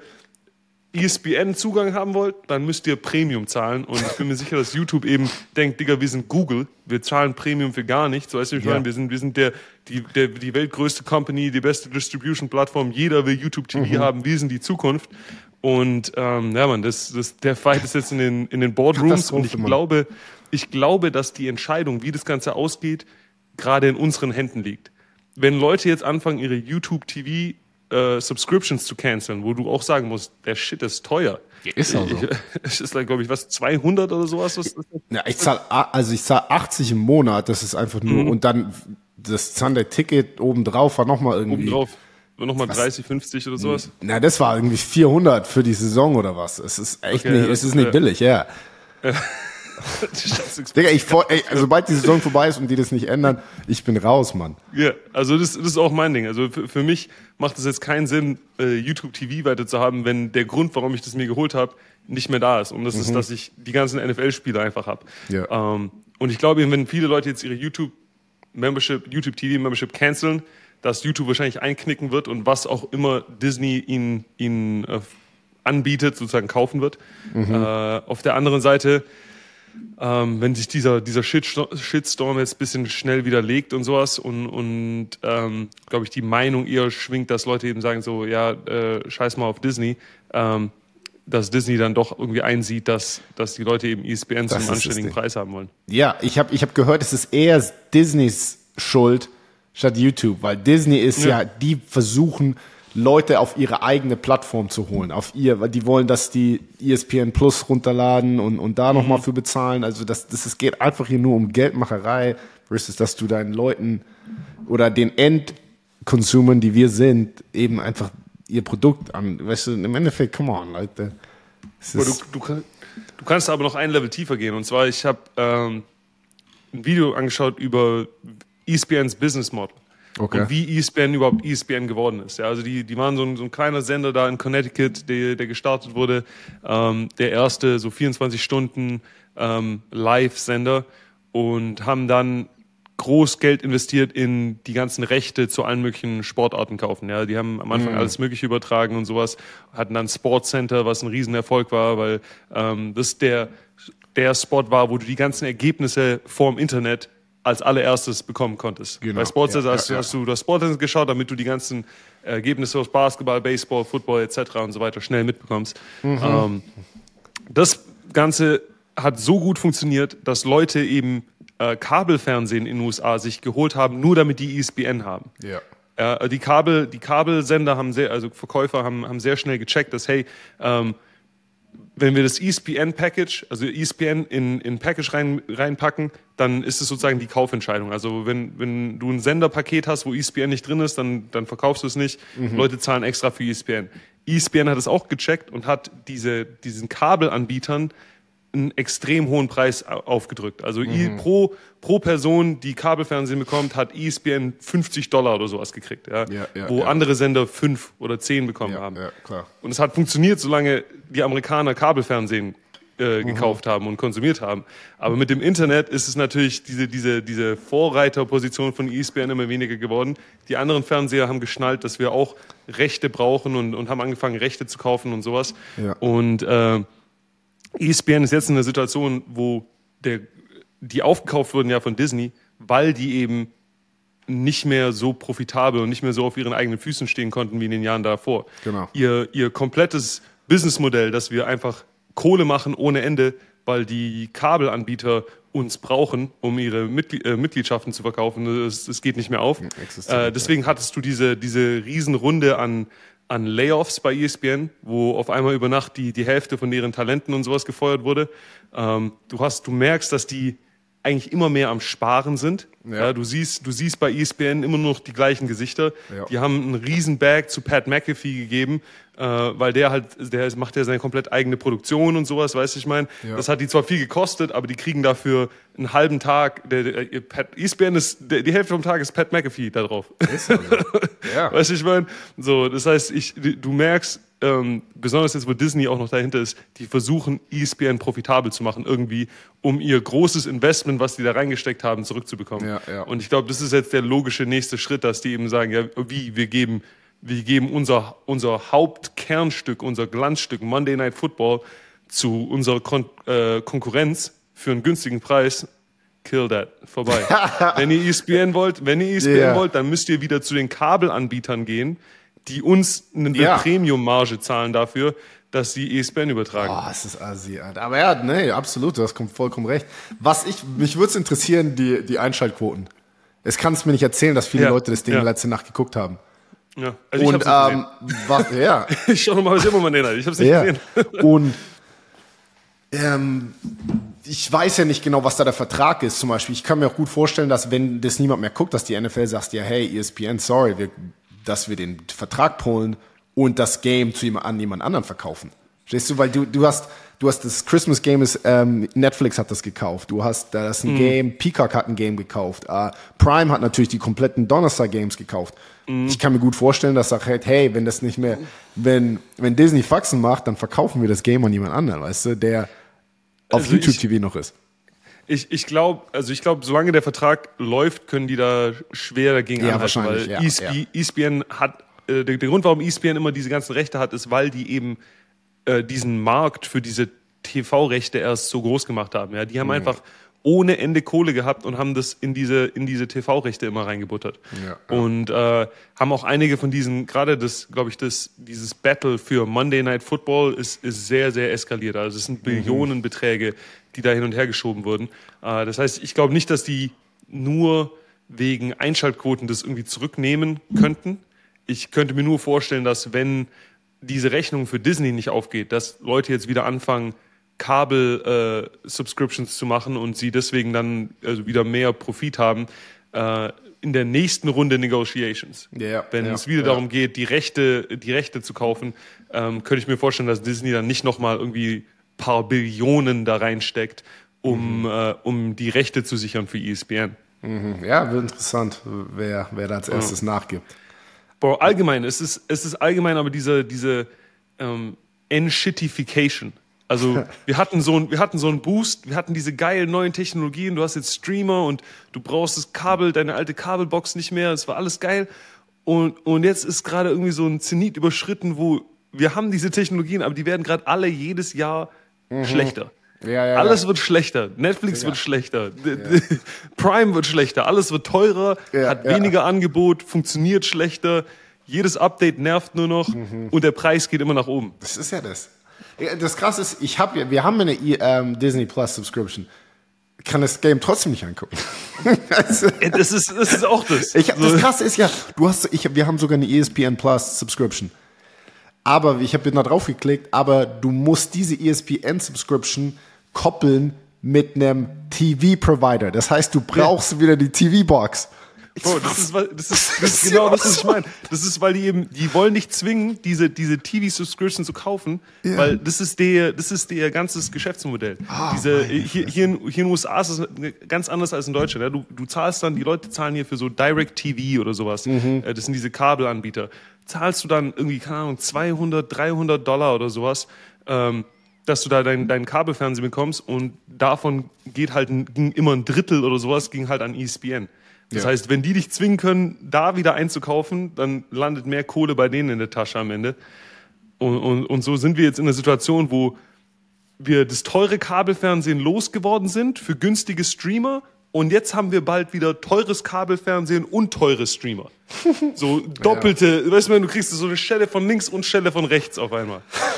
E S P N-Zugang haben wollt, dann müsst ihr Premium zahlen. Und ich bin mir sicher, dass YouTube eben denkt, Digga, wir sind Google, wir zahlen Premium für gar nichts. So, weißt du, ich Ja. meine, wir sind, wir sind der, die, der, die weltgrößte Company, die beste Distribution-Plattform. Jeder will YouTube T V haben, wir sind die Zukunft. Und ähm, ja, man, das, das, der Fight ist jetzt in den, in den Boardrooms und ich Katastrophe, Mann. glaube, ich glaube, dass die Entscheidung, wie das Ganze ausgeht, gerade in unseren Händen liegt. Wenn Leute jetzt anfangen, ihre YouTube T V äh, Subscriptions zu canceln, wo du auch sagen musst, der Shit ist teuer. Ist auch so. Ich- Es ist, glaube ich, was, zweihundert oder sowas? Was, was, Ja, ich zahle also ich zahl achtzig im Monat, das ist einfach nur, und dann das Sunday-Ticket obendrauf war nochmal irgendwie. obendrauf nochmal dreißig, fünfzig oder sowas? Na, das war irgendwie vierhundert für die Saison oder was. Es ist echt Okay, nicht, das es ist nicht äh, billig, ja. Digga, ich, vor- ey, sobald die Saison vorbei ist und die das nicht ändern, ich bin raus, Mann. Ja, also das, das ist auch mein Ding. Also für, für mich macht es jetzt keinen Sinn, äh, YouTube T V weiter zu haben, wenn der Grund, warum ich das mir geholt habe, nicht mehr da ist. Und das ist, dass ich die ganzen N F L-Spiele einfach habe. Ja. Ähm, und ich glaube, wenn viele Leute jetzt ihre YouTube-Membership, YouTube T V-Membership canceln, dass YouTube wahrscheinlich einknicken wird und was auch immer Disney ihnen, ihnen äh, anbietet, sozusagen kaufen wird. Äh, auf der anderen Seite, ähm, wenn sich dieser, dieser Shitsto- Shitstorm jetzt ein bisschen schnell widerlegt und sowas und, und ähm, glaube ich, die Meinung eher schwingt, dass Leute eben sagen so, ja, äh, scheiß mal auf Disney, ähm, dass Disney dann doch irgendwie einsieht, dass, dass die Leute eben E S P N Das zum ist das anständigen Ding. Preis haben wollen. Ja, ich habe ich hab gehört, es ist eher Disneys Schuld statt YouTube, weil Disney ist ja, Ja. die versuchen, Leute auf ihre eigene Plattform zu holen, auf ihr, weil die wollen, dass die E S P N Plus runterladen und, und da nochmal für bezahlen. Also das, das es geht einfach hier nur um Geldmacherei versus, dass du deinen Leuten oder den Consumern, die wir sind, eben einfach ihr Produkt an. Weißt du, im Endeffekt, come on, Leute. Du, du, du kannst aber noch ein Level tiefer gehen. Und zwar, ich habe ähm, ein Video angeschaut über E S P Ns Business Model. Okay. Und wie E S P N überhaupt E S P N geworden ist. Ja, also die, die waren so ein, so ein kleiner Sender da in Connecticut, der, der gestartet wurde. Ähm, der erste so vierundzwanzig Stunden ähm, Live-Sender und haben dann groß Geld investiert in die ganzen Rechte zu allen möglichen Sportarten kaufen. Ja, die haben am Anfang mhm. alles Mögliche übertragen und sowas. Hatten dann Sportcenter, was ein Riesenerfolg war, weil ähm, das der, der Spot war, wo du die ganzen Ergebnisse vorm Internet als allererstes bekommen konntest. Genau. Bei Sportscenter ja, hast, ja, hast du das Sportscenter geschaut, damit du die ganzen Ergebnisse aus Basketball, Baseball, Football et cetera und so weiter schnell mitbekommst. Mhm. Ähm, das Ganze hat so gut funktioniert, dass Leute eben äh, Kabelfernsehen in den U S A sich geholt haben, nur damit die E S P N haben. Ja. Äh, die Kabel, die Kabelsender haben sehr, also Verkäufer haben, haben sehr schnell gecheckt, dass hey, ähm, wenn wir das E S P N-Package, also E S P N in in Package rein, reinpacken, dann ist es sozusagen die Kaufentscheidung. Also wenn, wenn du ein Senderpaket hast, wo E S P N nicht drin ist, dann, dann verkaufst du es nicht. Mhm. Leute zahlen extra für E S P N. E S P N hat es auch gecheckt und hat diese, diesen Kabelanbietern einen extrem hohen Preis aufgedrückt. Also mhm. pro, pro Person, die Kabelfernsehen bekommt, hat E S P N fünfzig Dollar oder sowas gekriegt, ja? Ja, ja, wo ja. andere Sender fünf oder zehn bekommen ja, haben. Ja, klar. Und es hat funktioniert, solange die Amerikaner Kabelfernsehen äh, gekauft mhm. haben und konsumiert haben. Aber mit dem Internet ist es natürlich diese, diese, diese Vorreiterposition von E S P N immer weniger geworden. Die anderen Fernseher haben geschnallt, dass wir auch Rechte brauchen und, und haben angefangen, Rechte zu kaufen und sowas. Ja. Und äh, E S P N ist jetzt in einer Situation, wo der, die aufgekauft wurden ja von Disney, weil die eben nicht mehr so profitabel und nicht mehr so auf ihren eigenen Füßen stehen konnten wie in den Jahren davor. Genau. Ihr, ihr komplettes Businessmodell, dass wir einfach Kohle machen ohne Ende, weil die Kabelanbieter uns brauchen, um ihre Mitglied, äh, Mitgliedschaften zu verkaufen, das, das geht nicht mehr auf. Äh, deswegen hattest du diese, diese Riesenrunde an an Layoffs bei E S P N, wo auf einmal über Nacht die, die Hälfte von deren Talenten und sowas gefeuert wurde. Ähm, du hast, du merkst, dass die eigentlich immer mehr am Sparen sind. Ja. Ja, du siehst, du siehst bei E S P N immer noch die gleichen Gesichter. Ja. Die haben einen riesen Bag zu Pat McAfee gegeben, äh, weil der halt, der macht ja seine komplett eigene Produktion und sowas, weißt du, ich meine. Ja. Das hat die zwar viel gekostet, aber die kriegen dafür einen halben Tag, der, der, Pat, E S P N ist, der, die Hälfte vom Tag ist Pat McAfee da drauf. Ist also. Ja. Weißt du, ich meine, so, das heißt, ich, du merkst, ähm, besonders jetzt, wo Disney auch noch dahinter ist, die versuchen, E S P N profitabel zu machen irgendwie, um ihr großes Investment, was die da reingesteckt haben, zurückzubekommen. Ja, ja. Und ich glaube, das ist jetzt der logische nächste Schritt, dass die eben sagen, ja, wie, wir geben, wir geben unser, unser Hauptkernstück, unser Glanzstück Monday Night Football zu unserer Kon- äh, Konkurrenz für einen günstigen Preis. Kill that. Vorbei. Wenn ihr E S P N wollt, wenn ihr E S P N yeah. wollt, dann müsst ihr wieder zu den Kabelanbietern gehen, die uns eine ja. Premium-Marge zahlen dafür, dass sie E S P N übertragen. Oh, es ist assi, Alter. Aber ja, nee, absolut, du hast vollkommen recht. Was ich, mich würde es interessieren, die, die Einschaltquoten. Es kann es mir nicht erzählen, dass viele ja. Leute das Ding ja. letzte Nacht geguckt haben. Ja, also und, ich hab's nicht ähm, gesehen. Was, ja. ich schau nochmal, was immer man den hat. Ich hab's nicht ja. gesehen. Und, ähm, ich weiß ja nicht genau, was da der Vertrag ist, zum Beispiel. Ich kann mir auch gut vorstellen, dass wenn das niemand mehr guckt, dass die N F L sagt, ja, hey, E S P N, sorry, wir, dass wir den Vertrag pullen und das Game zu jemand, an jemand anderen verkaufen. Verstehst du? Weil du, du hast, du hast das Christmas Game ist, ähm, Netflix hat das gekauft. Du hast, da ist ein mhm. Game, Peacock hat ein Game gekauft. Uh, Prime hat natürlich die kompletten Donnerstag-Games gekauft. Mhm. Ich kann mir gut vorstellen, dass sagt, hey, wenn das nicht mehr, wenn, wenn Disney Faxen macht, dann verkaufen wir das Game an jemand anderen, weißt du, der auf also YouTube T V noch ist. Ich, ich glaube, also ich glaube, solange der Vertrag läuft, können die da schwer dagegen ja, anhalten, weil ja, E S P, ja. E S P N hat, äh, der, der Grund, warum E S P N immer diese ganzen Rechte hat, ist, weil die eben äh, diesen Markt für diese T V-Rechte erst so groß gemacht haben. Ja, die haben mhm. einfach ohne Ende Kohle gehabt und haben das in diese in diese T V-Rechte immer reingebuttert. Ja, ja. Und äh, haben auch einige von diesen, gerade das, glaube ich, das dieses Battle für Monday Night Football ist ist sehr sehr eskaliert. Also es sind Billionenbeträge, die da hin und her geschoben wurden. Äh, das heißt, ich glaube nicht, dass die nur wegen Einschaltquoten das irgendwie zurücknehmen könnten. Ich könnte mir nur vorstellen, dass wenn diese Rechnung für Disney nicht aufgeht, dass Leute jetzt wieder anfangen, Kabel-Subscriptions äh, zu machen und sie deswegen dann also wieder mehr Profit haben. äh, in der nächsten Runde Negotiations. Yeah, Wenn yeah, es wieder yeah. darum geht, die Rechte, die Rechte zu kaufen, ähm, könnte ich mir vorstellen, dass Disney dann nicht nochmal irgendwie ein paar Billionen da reinsteckt, um, mhm. äh, um die Rechte zu sichern für E S P N. Mhm. Ja, wird interessant, wer, wer da als erstes ja. nachgibt. Boah, allgemein, es ist, es ist allgemein aber diese, diese ähm, N-Shittification. Also wir hatten so ein, wir hatten so einen Boost, wir hatten diese geilen neuen Technologien, du hast jetzt Streamer und du brauchst das Kabel, deine alte Kabelbox nicht mehr, es war alles geil. Und, und jetzt ist gerade irgendwie so ein Zenit überschritten, wo wir haben diese Technologien, aber die werden gerade alle jedes Jahr mhm. schlechter. Ja, ja, alles ja. wird schlechter, Netflix ja. wird schlechter, ja. Prime wird schlechter, alles wird teurer, ja, hat ja. weniger Angebot, funktioniert schlechter, jedes Update nervt nur noch mhm. und der Preis geht immer nach oben. Das ist ja das. Das Krasse ist, ich hab, wir haben eine ähm, Disney Plus Subscription. Ich kann das Game trotzdem nicht angucken. also, das, ist, das ist auch das. Ich, das Krasse ist ja, du hast, ich, wir haben sogar eine E S P N Plus Subscription. Aber ich habe da drauf geklickt, aber du musst diese E S P N Subscription koppeln mit einem T V-Provider. Das heißt, du brauchst ja. wieder die T V-Box. Bro, das ist, weil, das ist, das ist genau das, was ich meine. Das ist, weil die eben, die wollen nicht zwingen, diese, diese T V-Subscription zu kaufen, ja. weil das ist der, das ist der ganzes Geschäftsmodell. Oh, diese, hier, hier, in, hier in den U S A ist es ganz anders als in Deutschland. Ja? Du, du zahlst dann, die Leute zahlen hier für so Direct T V oder sowas. Mhm. Das sind diese Kabelanbieter. Zahlst du dann irgendwie, keine Ahnung, zweihundert, dreihundert Dollar oder sowas, ähm, dass du da dein, dein Kabelfernsehen bekommst und davon geht halt ein, ging immer ein Drittel oder sowas, ging halt an E S P N. Das ja. heißt, wenn die dich zwingen können, da wieder einzukaufen, dann landet mehr Kohle bei denen in der Tasche am Ende. Und, und, und so sind wir jetzt in einer Situation, wo wir das teure Kabelfernsehen losgeworden sind für günstige Streamer und jetzt haben wir bald wieder teures Kabelfernsehen und teure Streamer. So doppelte, ja. weißt du, du kriegst so eine Schelle von links und Schelle von rechts auf einmal.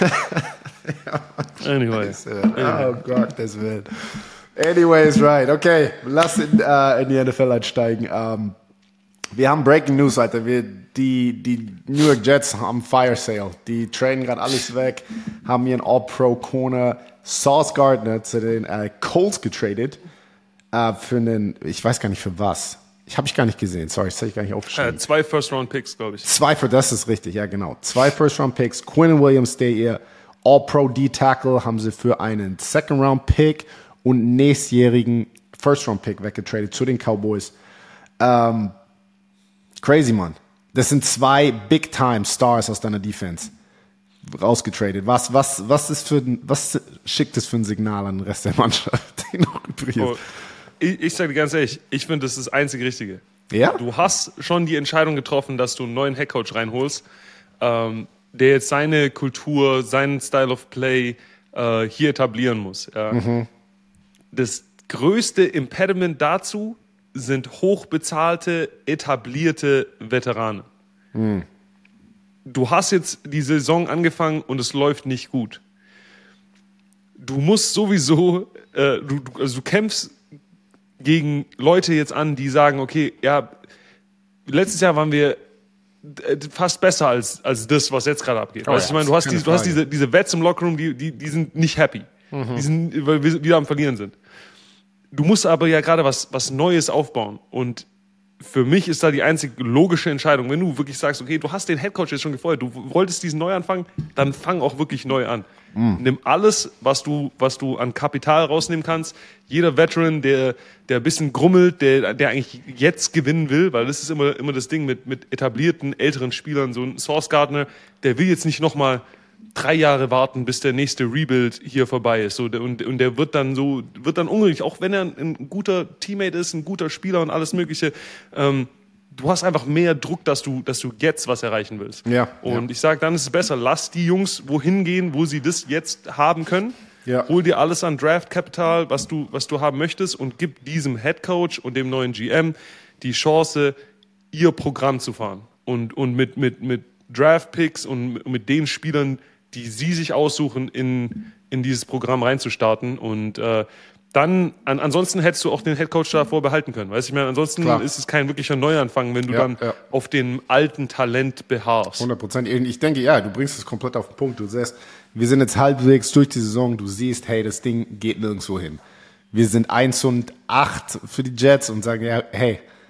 ja, Anyways. Anyway. Oh Gott, das wird... Anyways, right. Okay, lass in, uh, in die N F L einsteigen. Um, wir haben Breaking News, Alter. Wir, die, die New York Jets haben Fire Sale. Die traden gerade alles weg, haben ihren All-Pro-Corner Sauce Gardner zu den uh, Colts getradet. Uh, für einen, ich weiß gar nicht für was. Ich habe ich gar nicht gesehen. Sorry, das habe ich gar nicht aufgeschrieben. Äh, zwei First-Round-Picks, glaube ich. Zwei, für das ist richtig, ja genau. Zwei First-Round-Picks. Quinnen Williams, der ihr All-Pro-D-Tackle, haben sie für einen Second-Round-Pick und nächstjährigen First-Round-Pick weggetradet zu den Cowboys. Ähm, crazy, Mann. Das sind zwei Big-Time-Stars aus deiner Defense rausgetradet. Was, was, was, ist für, was schickt es für ein Signal an den Rest der Mannschaft? oh, ich ich sage dir ganz ehrlich, ich finde, das ist das einzige Richtige. Ja? Du hast schon die Entscheidung getroffen, dass du einen neuen Headcoach reinholst, ähm, der jetzt seine Kultur, seinen Style of Play äh, hier etablieren muss. Ja. Mhm. Das größte Impediment dazu sind hochbezahlte, etablierte Veteranen. Hm. Du hast jetzt die Saison angefangen und es läuft nicht gut. Du musst sowieso, äh, du, also du kämpfst gegen Leute jetzt an, die sagen, okay, ja, letztes Jahr waren wir fast besser als, als das, was jetzt gerade abgeht. Oh, weißt ja, ich meine, du hast, die, du hast diese, diese Vets im Lockerroom, die, die, die sind nicht happy. Mhm. Die sind, weil wir wieder am Verlieren sind. Du musst aber ja gerade was, was Neues aufbauen. Und für mich ist da die einzige logische Entscheidung, wenn du wirklich sagst, okay, du hast den Headcoach jetzt schon gefeuert, du wolltest diesen Neuanfang, dann fang auch wirklich neu an. Mhm. Nimm alles, was du, was du an Kapital rausnehmen kannst. Jeder Veteran, der, der ein bisschen grummelt, der, der eigentlich jetzt gewinnen will, weil das ist immer, immer das Ding mit, mit etablierten, älteren Spielern, so ein Sauce Gardner, der will jetzt nicht nochmal drei Jahre warten, bis der nächste Rebuild hier vorbei ist. So, und, und der wird dann so, wird dann unruhig, auch wenn er ein guter Teammate ist, ein guter Spieler und alles Mögliche. Ähm, du hast einfach mehr Druck, dass du, dass du jetzt was erreichen willst. Ja, und ja. ich sage, dann ist es besser, lass die Jungs wohin gehen, wo sie das jetzt haben können. Ja. Hol dir alles an Draft-Kapital, was du, was du haben möchtest und gib diesem Headcoach und dem neuen G M die Chance, ihr Programm zu fahren. Und, und mit, mit, mit Draft-Picks und mit den Spielern, die sie sich aussuchen, in, in dieses Programm reinzustarten. Und äh, dann, an, ansonsten hättest du auch den Headcoach davor behalten können. Weißt du, ich meine, ansonsten Klar. ist es kein wirklicher Neuanfang, wenn du ja, dann ja. auf dem alten Talent beharrst. hundert Prozent. Ich denke, ja, du bringst es komplett auf den Punkt. Du sagst, wir sind jetzt halbwegs durch die Saison, du siehst, hey, das Ding geht nirgendwo hin. Wir sind eins und acht für die Jets und sagen, ja, hey,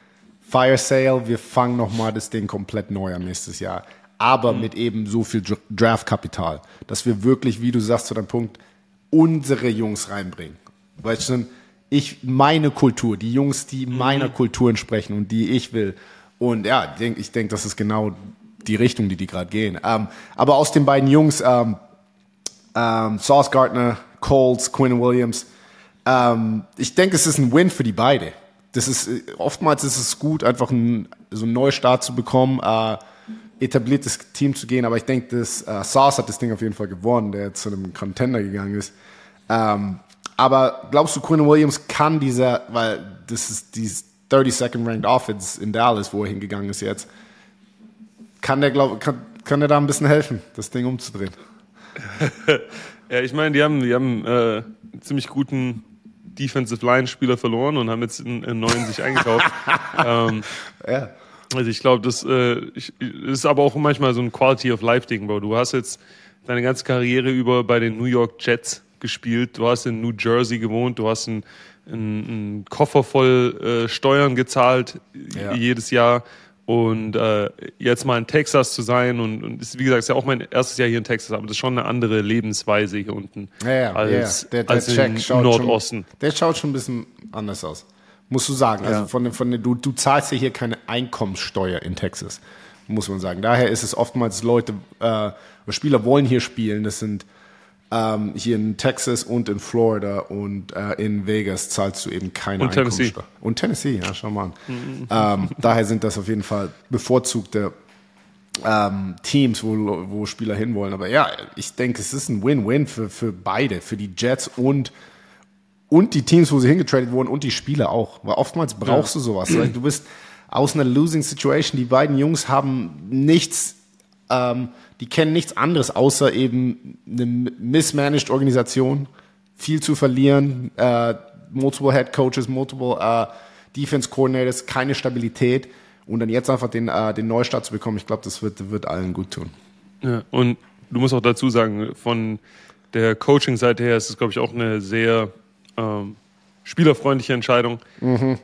Fire Sale, wir fangen nochmal das Ding komplett neu an nächstes Jahr. Aber mhm. mit eben so viel Draftkapital, dass wir wirklich, wie du sagst, zu deinem Punkt, unsere Jungs reinbringen. Weißt du, ich, meine Kultur, die Jungs, die mhm. meiner Kultur entsprechen und die ich will. Und ja, ich denke, ich denk, das ist genau die Richtung, die die gerade gehen. Ähm, aber aus den beiden Jungs, ähm, ähm, Sauce Gardner, Colts, Quinn Williams, ähm, ich denke, es ist ein Win für die beide. Das ist, oftmals ist es gut, einfach ein, so einen Neustart zu bekommen, äh, etabliertes Team zu gehen, aber ich denke, dass äh, Sauce hat das Ding auf jeden Fall gewonnen, der zu einem Contender gegangen ist. Ähm, aber glaubst du, Quinn Williams kann dieser, weil das ist die thirty-second ranked Offense in Dallas, wo er hingegangen ist jetzt, kann der, glaub, kann, kann der da ein bisschen helfen, das Ding umzudrehen? Ja, ich meine, die haben, die haben äh, einen ziemlich guten Defensive Line Spieler verloren und haben jetzt einen, einen neuen sich eingekauft. ähm, ja. Also ich glaube, das äh, ich, ist aber auch manchmal so ein Quality of Life Ding, Bro. Du hast jetzt deine ganze Karriere über bei den New York Jets gespielt, du hast in New Jersey gewohnt, du hast einen, einen, einen Koffer voll äh, Steuern gezahlt ja. jedes Jahr und äh, jetzt mal in Texas zu sein und, und ist, wie gesagt, ist ja auch mein erstes Jahr hier in Texas, aber das ist schon eine andere Lebensweise hier unten ja, ja, als, ja. Der, der als im Nordosten. Schon, der schaut schon ein bisschen anders aus. Musst du sagen. Also ja. von, von, du, du zahlst ja hier keine Einkommenssteuer in Texas, muss man sagen. Daher ist es oftmals Leute, äh, Spieler wollen hier spielen. Das sind ähm, hier in Texas und in Florida und äh, in Vegas zahlst du eben keine und Einkommenssteuer. Tennessee. Und Tennessee, ja, schau mal an. Mhm. Ähm, daher sind das auf jeden Fall bevorzugte ähm, Teams, wo, wo Spieler hinwollen. Aber ja, ich denke, es ist ein Win-Win für, für beide, für die Jets und Und die Teams, wo sie hingetradet wurden und die Spieler auch. Weil oftmals brauchst ja. du sowas. Du bist aus einer Losing Situation. Die beiden Jungs haben nichts, ähm, die kennen nichts anderes, außer eben eine mismanaged Organisation. Viel zu verlieren, äh, multiple Head Coaches, multiple äh, Defense Coordinators, keine Stabilität. Und dann jetzt einfach den, äh, den Neustart zu bekommen, ich glaube, das wird, wird allen gut tun. Ja, und du musst auch dazu sagen, von der Coaching-Seite her ist es, glaube ich, auch eine sehr Ähm, spielerfreundliche Entscheidung. Mhm.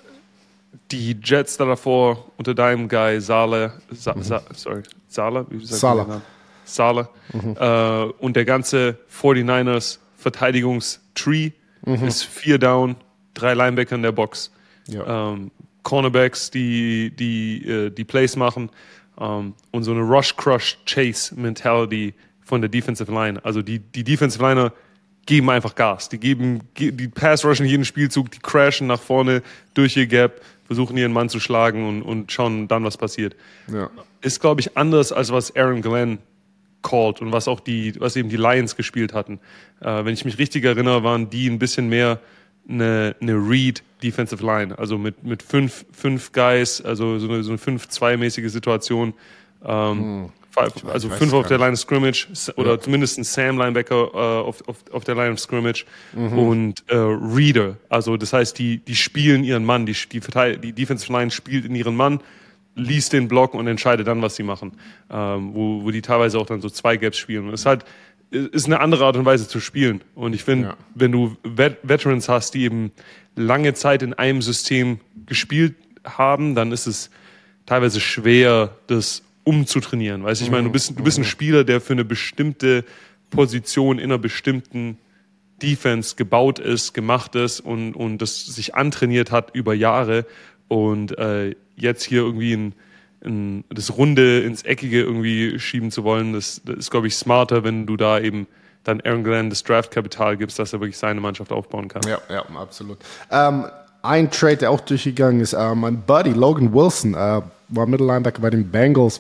Die Jets da davor unter deinem Guy Saleh, Sa, Sa, sorry, Saleh, wie sagt Saleh. man Saleh mhm. äh, und der ganze forty-niners Verteidigungstree mhm. ist vier down, drei Linebacker in der Box, ja. ähm, Cornerbacks, die die äh, die Plays machen ähm, und so eine Rush-Crush-Chase-Mentality von der Defensive Line. Also die die Defensive Liner geben einfach Gas. Die geben, die Pass-Rushen jeden Spielzug, die crashen nach vorne durch ihr Gap, versuchen ihren Mann zu schlagen und, und schauen dann, was passiert. Ja. Ist, glaube ich, anders, als was Aaron Glenn called und was auch die, was eben die Lions gespielt hatten. Äh, wenn ich mich richtig erinnere, waren die ein bisschen mehr eine, eine Read Defensive Line, also mit, mit fünf, fünf Guys, also so eine, so eine fünf zwei mäßige Situation. Ähm, hm. Also fünf auf der Line of Scrimmage oder ja. zumindest ein Sam-Linebacker äh, auf, auf, auf der Line of Scrimmage mhm. und äh, Reader. Also das heißt, die, die spielen ihren Mann, die, die, die Defensive Line spielt in ihren Mann, liest den Block und entscheidet dann, was sie machen. Ähm, wo, wo die teilweise auch dann so zwei Gaps spielen. Und es ist halt ist eine andere Art und Weise zu spielen. Und ich finde, ja. wenn du Vet- Veterans hast, die eben lange Zeit in einem System gespielt haben, dann ist es teilweise schwer, das umzutrainieren. Weißt du, ich meine, du bist, du bist ein Spieler, der für eine bestimmte Position in einer bestimmten Defense gebaut ist, gemacht ist und, und das sich antrainiert hat über Jahre und äh, jetzt hier irgendwie ein, ein, das Runde ins Eckige irgendwie schieben zu wollen, das, das ist, glaube ich, smarter, wenn du da eben dann Aaron Glenn das Draftkapital gibst, dass er wirklich seine Mannschaft aufbauen kann. Ja, ja, absolut. Ähm, ein Trade, der auch durchgegangen ist, äh, mein Buddy Logan Wilson, äh, war Middle Linebacker bei den Bengals,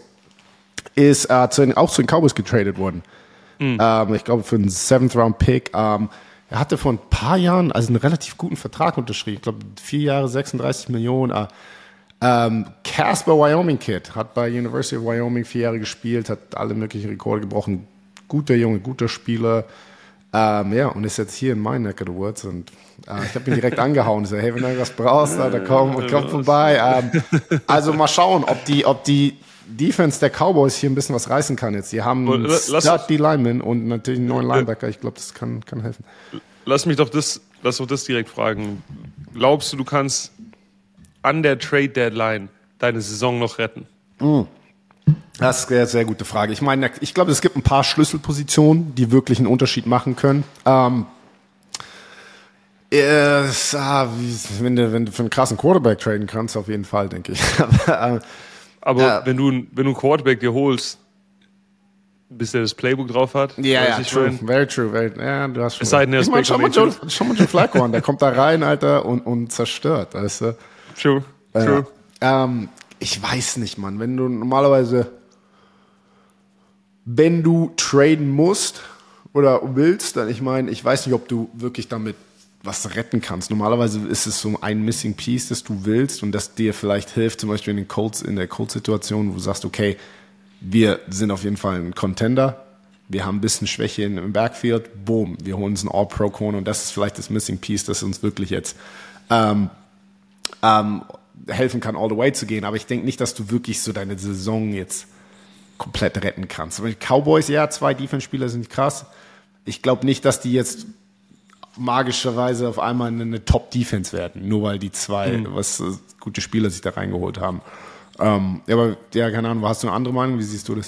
ist äh, zu den, auch zu den Cowboys getradet worden. Mhm. Ähm, ich glaube für einen Seventh-Round-Pick. Ähm, er hatte vor ein paar Jahren also einen relativ guten Vertrag unterschrieben. Ich glaube vier Jahre, sechsunddreißig Millionen. Äh, ähm, Casper Wyoming-Kid hat bei University of Wyoming vier Jahre gespielt, hat alle möglichen Rekorde gebrochen. Guter Junge, guter Spieler. Ähm, ja, und ist jetzt hier in meinem Neck of the Woods und äh, ich habe ihn direkt angehauen. Ich so, hey, wenn du irgendwas brauchst, da komm, komm vorbei. Ähm, also mal schauen, ob die, ob die Defense der Cowboys hier ein bisschen was reißen kann jetzt. Die haben Stud die Linemen und natürlich einen neuen Linebacker. Ich glaube, das kann, kann helfen. Lass mich doch das, lass doch das direkt fragen. Glaubst du, du kannst an der Trade-Deadline deine Saison noch retten? Mm. Das ist eine sehr gute Frage. Ich meine, ich glaube, es gibt ein paar Schlüsselpositionen, die wirklich einen Unterschied machen können. Ähm, äh, ah, wie, wenn, du, wenn du für einen krassen Quarterback traden kannst, auf jeden Fall, denke ich. Aber, Aber äh, wenn du wenn du einen Quarterback dir holst, bis der das Playbook drauf hat. Ja, ja, true, very true, very, ja, du hast schon. Es sei denn, er ist ich mein, schau mal Joe, schau mal Joe Flacco an, der kommt da rein, Alter, und, und zerstört, weißt du. True, äh, true. Ähm, ich weiß nicht, Mann, wenn du normalerweise, wenn du traden musst oder willst, dann, ich meine, ich weiß nicht, ob du wirklich damit was retten kannst. Normalerweise ist es so ein Missing Piece, das du willst und das dir vielleicht hilft, zum Beispiel in den Colts, in der Colts-Situation, wo du sagst, okay, wir sind auf jeden Fall ein Contender, wir haben ein bisschen Schwäche im Backfield, boom, wir holen uns einen All-Pro-Corner und das ist vielleicht das Missing Piece, das uns wirklich jetzt ähm, ähm, helfen kann, all the way zu gehen. Aber ich denke nicht, dass du wirklich so deine Saison jetzt komplett retten kannst. Die Cowboys, ja, zwei Defense-Spieler sind krass. Ich glaube nicht, dass die jetzt magischerweise auf einmal eine, eine Top-Defense werden, nur weil die zwei mhm. was äh, gute Spieler sich da reingeholt haben. Ähm, ja, aber ja, keine Ahnung, hast du eine andere Meinung? Wie siehst du das?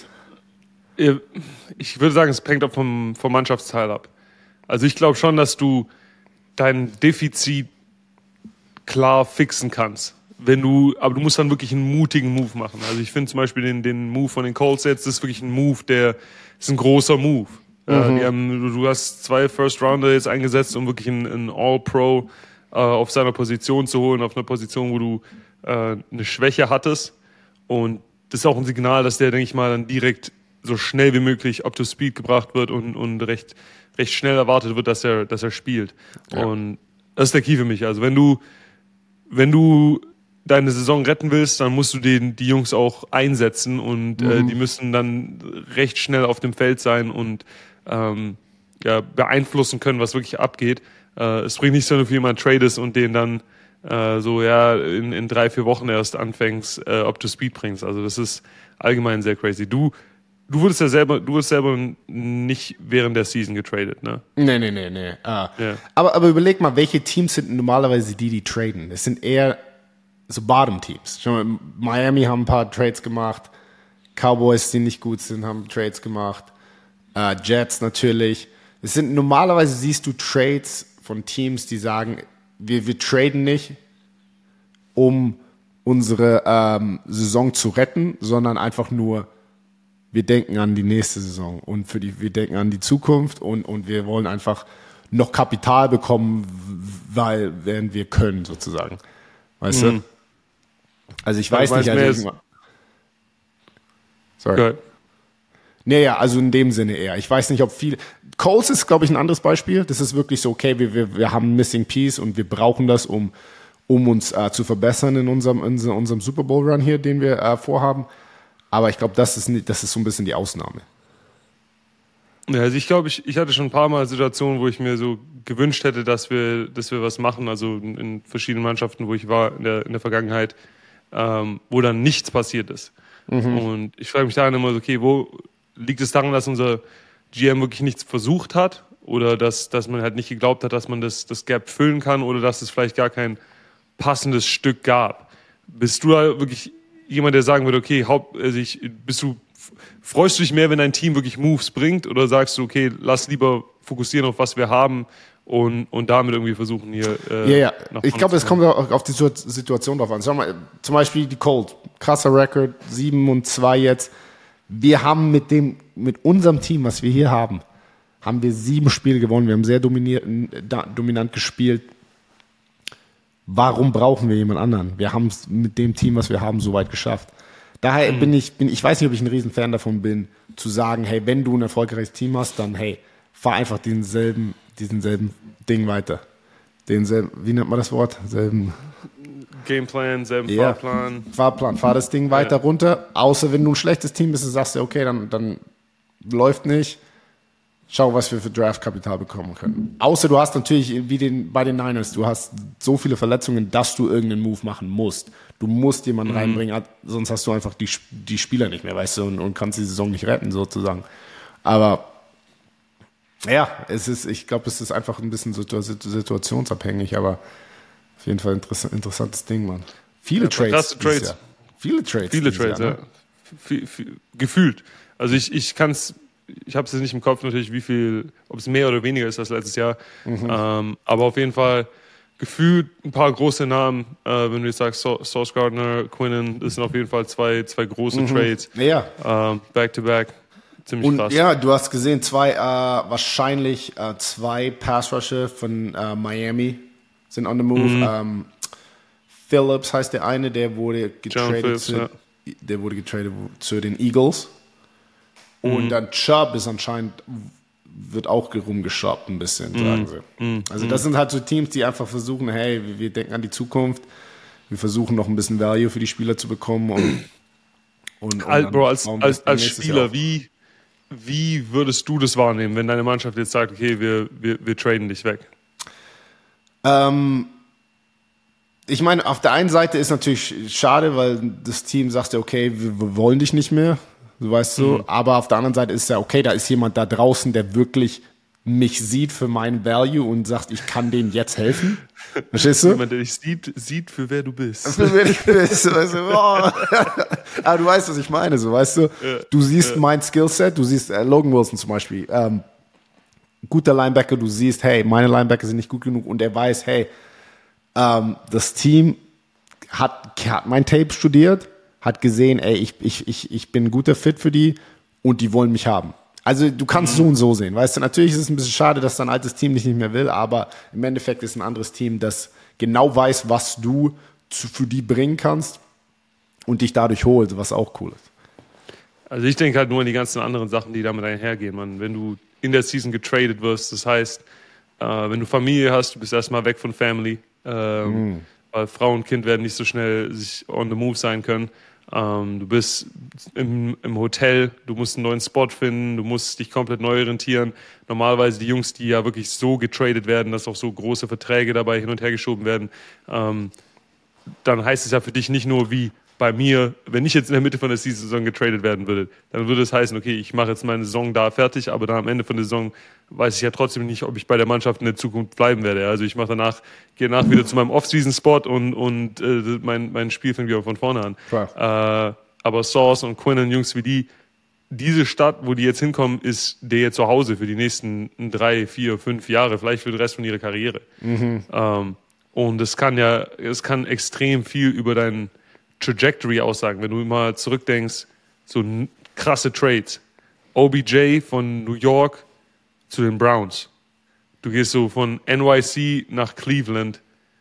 Ich würde sagen, es hängt auch vom, vom Mannschaftsteil ab. Also ich glaube schon, dass du dein Defizit klar fixen kannst. Wenn du, aber du musst dann wirklich einen mutigen Move machen. Also ich finde zum Beispiel den, den Move von den Colts jetzt, das ist wirklich ein Move, der ist ein großer Move. Mhm. Ja, die haben, du hast zwei First Rounder jetzt eingesetzt, um wirklich einen, einen All-Pro äh, auf seiner Position zu holen, auf einer Position, wo du äh, eine Schwäche hattest. Und das ist auch ein Signal, dass der, denke ich mal, dann direkt so schnell wie möglich up to speed gebracht wird und, und recht, recht schnell erwartet wird, dass er, dass er spielt. Ja. Und das ist der Key für mich. Also wenn du, wenn du deine Saison retten willst, dann musst du den, die Jungs auch einsetzen und mhm. äh, die müssen dann recht schnell auf dem Feld sein und ähm, ja, beeinflussen können, was wirklich abgeht. Äh, es bringt nicht so viel, wenn man tradest und den dann äh, so ja in, in drei, vier Wochen erst anfängst, äh, up to speed bringst. Also das ist allgemein sehr crazy. Du Du wurdest ja selber, du wurdest selber nicht während der Season getradet, ne? Nee, nee, nee, nee. Ah. Ja. Aber, aber überleg mal, welche Teams sind normalerweise die, die traden? Es sind eher so Bottom-Teams. Schon mal, Miami haben ein paar Trades gemacht, Cowboys, die nicht gut sind, haben Trades gemacht, uh, Jets natürlich. Es sind normalerweise siehst du Trades von Teams, die sagen, wir, wir traden nicht, um unsere ähm, Saison zu retten, sondern einfach nur wir denken an die nächste Saison und für die, wir denken an die Zukunft und, und wir wollen einfach noch Kapital bekommen, weil, während wir können, sozusagen. Weißt mhm. du? Also ich weiß ja, nicht, also ich, sorry. Good. Nee, ja, also in dem Sinne eher. Ich weiß nicht, ob viel, Colts ist, glaube ich, ein anderes Beispiel. Das ist wirklich so, okay, wir, wir, wir haben ein Missing Piece und wir brauchen das, um, um uns äh, zu verbessern in unserem, in unserem Super Bowl Run hier, den wir äh, vorhaben. Aber ich glaube, das ist, nicht, das ist so ein bisschen die Ausnahme. Ja, also ich glaube, ich, ich hatte schon ein paar Mal Situationen, wo ich mir so gewünscht hätte, dass wir, dass wir was machen, also in, in verschiedenen Mannschaften, wo ich war in der, in der Vergangenheit, ähm, wo dann nichts passiert ist. Mhm. Und ich frage mich da immer so, okay, wo liegt es daran, dass unser G M wirklich nichts versucht hat oder dass, dass man halt nicht geglaubt hat, dass man das, das Gap füllen kann oder dass es vielleicht gar kein passendes Stück gab? Bist du da wirklich jemand, der sagen würde, okay, Haupt, also ich, bist du, freust du dich mehr, wenn dein Team wirklich Moves bringt, oder sagst du, okay, lass lieber fokussieren auf was wir haben und, und damit irgendwie versuchen hier. Äh, ja, ja. Ich glaube, es kommt auch auf die Situation drauf an. Sag mal, zum Beispiel die Colts, krasser Record, sieben und zwei jetzt. Wir haben mit dem, mit unserem Team, was wir hier haben, haben wir sieben Spiele gewonnen. Wir haben sehr dominiert, dominant gespielt. Warum brauchen wir jemand anderen? Wir haben es mit dem Team, was wir haben, so weit geschafft. Daher bin ich, bin, ich weiß nicht, ob ich ein Riesenfan davon bin, zu sagen, hey, wenn du ein erfolgreiches Team hast, dann hey, fahr einfach denselben, diesen selben Ding weiter. Denselben, wie nennt man das Wort? Selben Gameplan, selben ja, Fahrplan. Fahrplan, fahr das Ding weiter ja. runter. Außer wenn du ein schlechtes Team bist und sagst, okay, dann, dann läuft nicht. Schau, was wir für Draftkapital bekommen können. Außer du hast natürlich, wie den, bei den Niners, du hast so viele Verletzungen, dass du irgendeinen Move machen musst. Du musst jemanden mhm. reinbringen, sonst hast du einfach die, die Spieler nicht mehr, weißt du, und, und kannst die Saison nicht retten, sozusagen. Aber ja, es ist, ich glaube, es ist einfach ein bisschen situationsabhängig, aber auf jeden Fall ein interess- interessantes Ding, Mann. Viele ja, Trades. Krasse Trades. Jahr. Viele Trades. Viele Trades, Jahr, ne? ja. F- f- gefühlt. Also ich, ich kann es, ich habe es jetzt nicht im Kopf natürlich, wie viel, ob es mehr oder weniger ist als letztes Jahr. Mhm. Ähm, aber auf jeden Fall gefühlt ein paar große Namen. Äh, wenn du jetzt sagst, so- Sauce Gardner, Quinnen, das sind auf jeden Fall zwei, zwei große mhm. Trades. Ja. Ähm, back to back. Ziemlich Und krass. ja, du hast gesehen, zwei, äh, wahrscheinlich äh, zwei Pass-Rusher von äh, Miami sind on the move. Mhm. Ähm, Phillips heißt der eine, der wurde getradet, Phillips, zu, ja. der wurde getradet zu den Eagles. Und mhm. dann Chubb ist anscheinend, wird auch rumgeshoppt ein bisschen, mhm. sagen sie. Mhm. Also das sind halt so Teams, die einfach versuchen, hey, wir, wir denken an die Zukunft, wir versuchen noch ein bisschen Value für die Spieler zu bekommen. Und, und, und Alt, Bro, als, als, als Spieler, wie, wie würdest du das wahrnehmen, wenn deine Mannschaft jetzt sagt, okay, wir, wir, wir traden dich weg? Ähm, ich meine, auf der einen Seite ist natürlich schade, weil das Team sagt ja, okay, wir, wir wollen dich nicht mehr, so weißt du. Mhm. Aber auf der anderen Seite ist ja, okay, da ist jemand da draußen, der wirklich mich sieht für meinen Value und sagt, ich kann denen jetzt helfen. Verstehst du? Jemand, der dich sieht, sieht für wer du bist. Für wer du bist. Weißt du, oh. Aber du weißt, was ich meine, so weißt du. Ja, du siehst ja. mein Skillset, du siehst äh, Logan Wilson zum Beispiel, ähm, guter Linebacker, du siehst, hey, meine Linebacker sind nicht gut genug und er weiß, hey, ähm, das Team hat, hat mein Tape studiert, hat gesehen, ey, ich, ich, ich, ich bin ein guter Fit für die und die wollen mich haben. Also du kannst mhm. so und so sehen, weißt du, natürlich ist es ein bisschen schade, dass dein altes Team dich nicht mehr will, aber im Endeffekt ist ein anderes Team, das genau weiß, was du zu, für die bringen kannst und dich dadurch holt, was auch cool ist. Also ich denke halt nur an die ganzen anderen Sachen, die damit einhergehen, man. Wenn du in der Season getradet wirst, das heißt, äh, wenn du Familie hast, du bist erstmal weg von Family, ähm, mhm. weil Frau und Kind werden nicht so schnell sich on the move sein können. Ähm, du bist im, im Hotel, du musst einen neuen Spot finden, du musst dich komplett neu orientieren. Normalerweise die Jungs, die ja wirklich so getradet werden, dass auch so große Verträge dabei hin und her geschoben werden, ähm, dann heißt es ja für dich nicht nur wie bei mir, wenn ich jetzt in der Mitte von der Saison getradet werden würde, dann würde es heißen, okay, ich mache jetzt meine Saison da fertig, aber dann am Ende von der Saison weiß ich ja trotzdem nicht, ob ich bei der Mannschaft in der Zukunft bleiben werde. Also ich mache danach, gehe danach wieder zu meinem Off-Season-Spot und, und äh, mein, mein Spiel fängt wieder von vorne an. Äh, aber Sauce und Quinn und Jungs wie die, diese Stadt, wo die jetzt hinkommen, ist der zu Hause für die nächsten drei, vier, fünf Jahre, vielleicht für den Rest von ihrer Karriere. Mhm. Ähm, und es kann ja, es kann extrem viel über deinen Trajectory aussagen, wenn du mal zurückdenkst, so krasse Trades. O B J von New York zu den Browns. Du gehst so von N Y C nach Cleveland,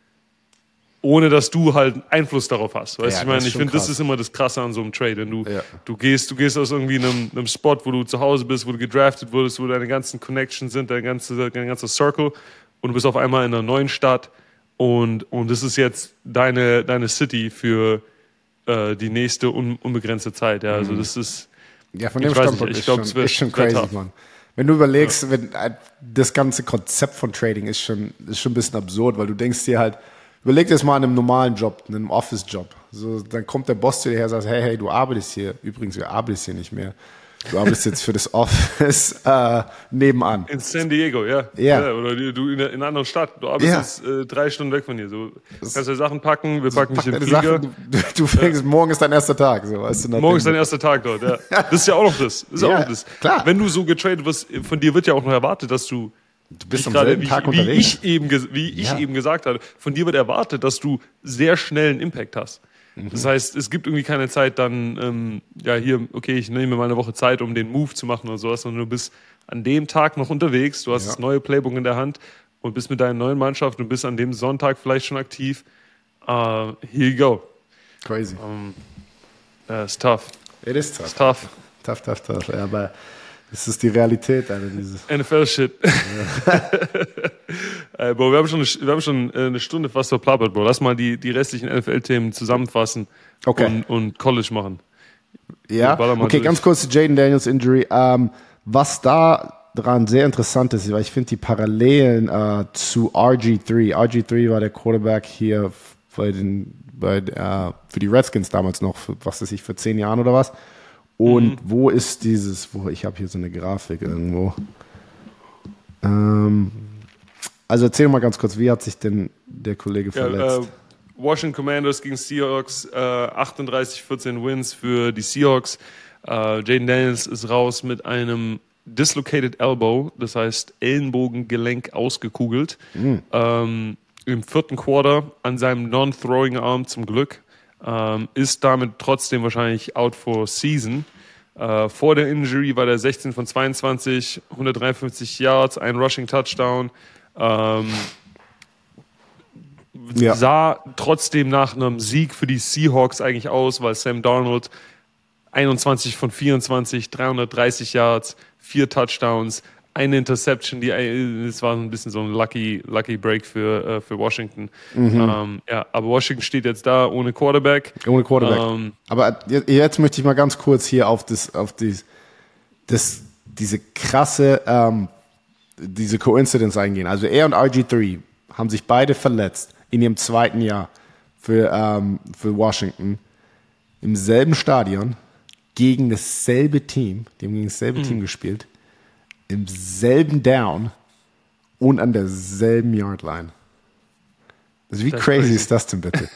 ohne dass du halt Einfluss darauf hast. Weißt ja, ich meine, ich finde, das ist immer das Krasse an so einem Trade. Wenn du, ja. du gehst, du gehst aus irgendwie einem, einem Spot, wo du zu Hause bist, wo du gedraftet wurdest, wo deine ganzen Connections sind, dein ganzer dein ganzer Circle, und du bist auf einmal in einer neuen Stadt und, und das ist jetzt deine, deine City für die nächste un, unbegrenzte Zeit. Ja, also das ist. Ja, von dem Standpunkt ist, glaub, schon, ist schon crazy, Mann. Wenn du überlegst, ja. wenn, das ganze Konzept von Trading ist schon, ist schon ein bisschen absurd, weil du denkst dir halt, überleg dir das mal an einem normalen Job, einem Office-Job. So, dann kommt der Boss zu dir her und sagt, hey, hey, du arbeitest hier. Übrigens, wir arbeiten hier nicht mehr. Du arbeitest jetzt für das Office äh, nebenan. In San Diego, ja. Ja. ja oder du in, in einer anderen Stadt. Du arbeitest ja. jetzt äh, drei Stunden weg von hier. So, du kannst deine Sachen packen, wir packen dich in den Flieger. Du, du fängst, ja. morgen ist dein erster Tag. So, weißt du, morgen ist dein erster Tag dort, ja. Das ist ja auch noch das. das, ist ja, auch noch das. Klar. Wenn du so getradet wirst, von dir wird ja auch noch erwartet, dass du Du bist am selben wie, Tag wie unterwegs. Ich eben, wie ich ja. eben gesagt habe, von dir wird erwartet, dass du sehr schnell einen Impact hast. Das heißt, es gibt irgendwie keine Zeit dann, ähm, ja hier, okay, ich nehme mir mal eine Woche Zeit, um den Move zu machen oder sowas, sondern du bist an dem Tag noch unterwegs, du hast ja. das neue Playbook in der Hand und bist mit deiner neuen Mannschaft und bist an dem Sonntag vielleicht schon aktiv. Uh, here you go. Crazy. Um, uh, it's tough. It is tough. It's tough. Tough, tough, tough. Ja, aber das ist die Realität. Alter, dieses N F L-Shit. Ja. äh, Bro, wir haben schon, eine, wir haben schon eine Stunde fast verplappert, Bro. Lass mal die, die restlichen N F L-Themen zusammenfassen okay. und, und College machen. Ja, okay, durch. Ganz kurz zu Jaden Daniels Injury. Ähm, was da dran sehr interessant ist, weil ich finde die Parallelen äh, zu R G drei. R G drei war der Quarterback hier bei den, bei, äh, für die Redskins damals noch, für, was weiß ich, für zehn Jahren oder was. Und mhm. wo ist dieses, wo ich habe hier so eine Grafik irgendwo. Ähm, also erzähl mal ganz kurz, wie hat sich denn der Kollege verletzt? Washington Commanders gegen Seahawks, äh, achtunddreißig vierzehn Wins für die Seahawks. Äh, Jayden Daniels ist raus mit einem dislocated elbow, das heißt Ellenbogengelenk ausgekugelt. Mhm. Ähm, im vierten Quarter an seinem non-throwing Arm zum Glück. Ähm, ist damit trotzdem wahrscheinlich out for season. Äh, vor der Injury war der sechzehn von zweiundzwanzig, hundertdreiundfünfzig Yards, ein Rushing Touchdown. Ähm, ja. Sah trotzdem nach einem Sieg für die Seahawks eigentlich aus, weil Sam Darnold einundzwanzig von vierundzwanzig, dreihundertdreißig Yards, vier Touchdowns, eine Interception, die das war ein bisschen so ein lucky, lucky Break für, uh, für Washington. Mhm. Ähm, ja, aber Washington steht jetzt da ohne Quarterback. Ohne Quarterback. Ähm, aber jetzt möchte ich mal ganz kurz hier auf das, auf das, das diese krasse, ähm, diese Coincidence eingehen. Also er und R G drei haben sich beide verletzt in ihrem zweiten Jahr für, ähm, für Washington im selben Stadion gegen dasselbe Team. Die haben gegen dasselbe mhm. Team gespielt. Im selben Down und an derselben Yardline. Also wie crazy, crazy ist das denn bitte?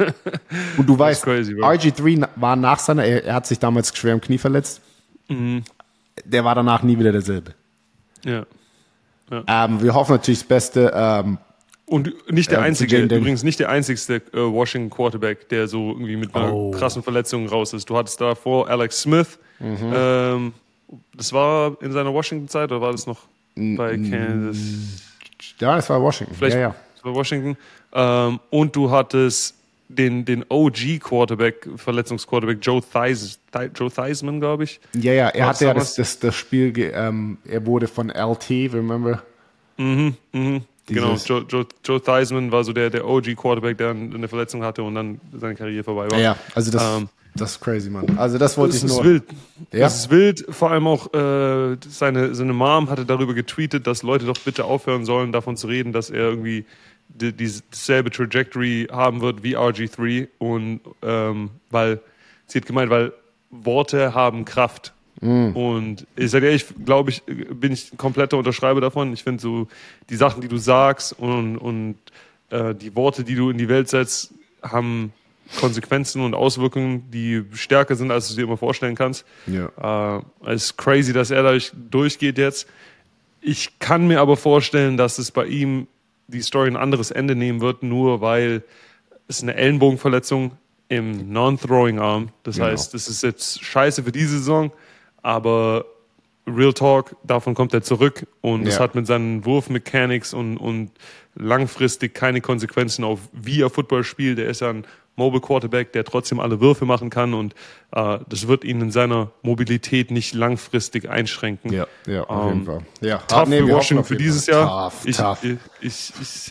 Und du weißt, crazy, R G drei war nach seiner, er, er hat sich damals schwer im Knie verletzt. Mhm. Der war danach nie wieder derselbe. Ja. ja. Ähm, wir hoffen natürlich das Beste. Ähm, und nicht der äh, einzige, übrigens nicht der einzigste äh, Washington Quarterback, der so irgendwie mit einer oh. krassen Verletzung raus ist. Du hattest davor Alex Smith, mhm. ähm, das war in seiner Washington-Zeit oder war das noch bei Kansas? Ja, das war Washington. Vielleicht ja, ja. Das war Washington. Ähm, und du hattest den, den O G-Quarterback, Verletzungsquarterback Joe, Theis, Joe Theismann, glaube ich. Ja, ja, er hatte ja das, das, das Spiel, ähm, er wurde von L T, remember? Mhm, mhm. Genau, Joe, Joe, Joe Theismann war so der, der O G-Quarterback, der eine Verletzung hatte und dann seine Karriere vorbei war. Ja, ja. Also das... Ähm, Das ist crazy, Mann. Also das wollte das ich nur... Das ist wild. Ja? Das ist wild. Vor allem auch äh, seine, seine Mom hatte darüber getweetet, dass Leute doch bitte aufhören sollen, davon zu reden, dass er irgendwie die, dieselbe Trajectory haben wird wie R G drei. Und ähm, weil, sie hat gemeint, weil Worte haben Kraft. Mm. Und ich sage ehrlich, glaube ich, bin ich ein kompletter Unterschreiber davon. Ich finde so, die Sachen, die du sagst und, und äh, die Worte, die du in die Welt setzt, haben Konsequenzen und Auswirkungen, die stärker sind, als du dir immer vorstellen kannst. Ja. Äh, es ist crazy, dass er dadurch durchgeht jetzt. Ich kann mir aber vorstellen, dass es bei ihm die Story ein anderes Ende nehmen wird, nur weil es eine Ellenbogenverletzung im Non-Throwing Arm. Das genau. heißt, das ist jetzt scheiße für diese Saison, aber Real Talk, davon kommt er zurück und es ja. hat mit seinen Wurfmechanics und, und langfristig keine Konsequenzen auf, wie er Football spielt. Er ist ja ein Mobile Quarterback, der trotzdem alle Würfe machen kann und äh, das wird ihn in seiner Mobilität nicht langfristig einschränken. Ja, ja, auf ähm, jeden Fall. Ja, tough nee, für Washington für dieses Jahr. Tough, ich, tough. Ich, ich,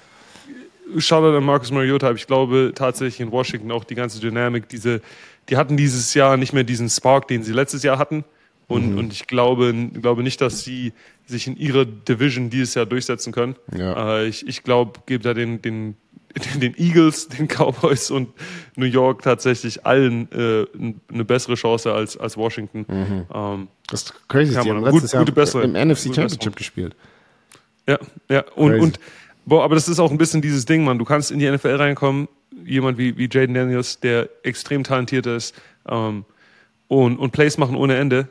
ich schaue an Marcus Mariota, aber ich glaube tatsächlich in Washington auch die ganze Dynamik, diese, die hatten dieses Jahr nicht mehr diesen Spark, den sie letztes Jahr hatten. Und, mhm. und ich glaube, glaube nicht, dass sie sich in ihrer Division dieses Jahr durchsetzen können. Ja. Äh, ich ich glaube, gebe da den, den, den Eagles, den Cowboys und New York tatsächlich allen äh, eine bessere Chance als, als Washington. Mhm. Ähm, das ist crazy. Ja, die haben letztes gut, Jahr bessere, im N F C Championship gespielt. Ja, ja. Und, und boah, aber das ist auch ein bisschen dieses Ding, Mann. Du kannst in die N F L reinkommen, jemand wie, wie Jayden Daniels, der extrem talentiert ist ähm, und, und Plays machen ohne Ende.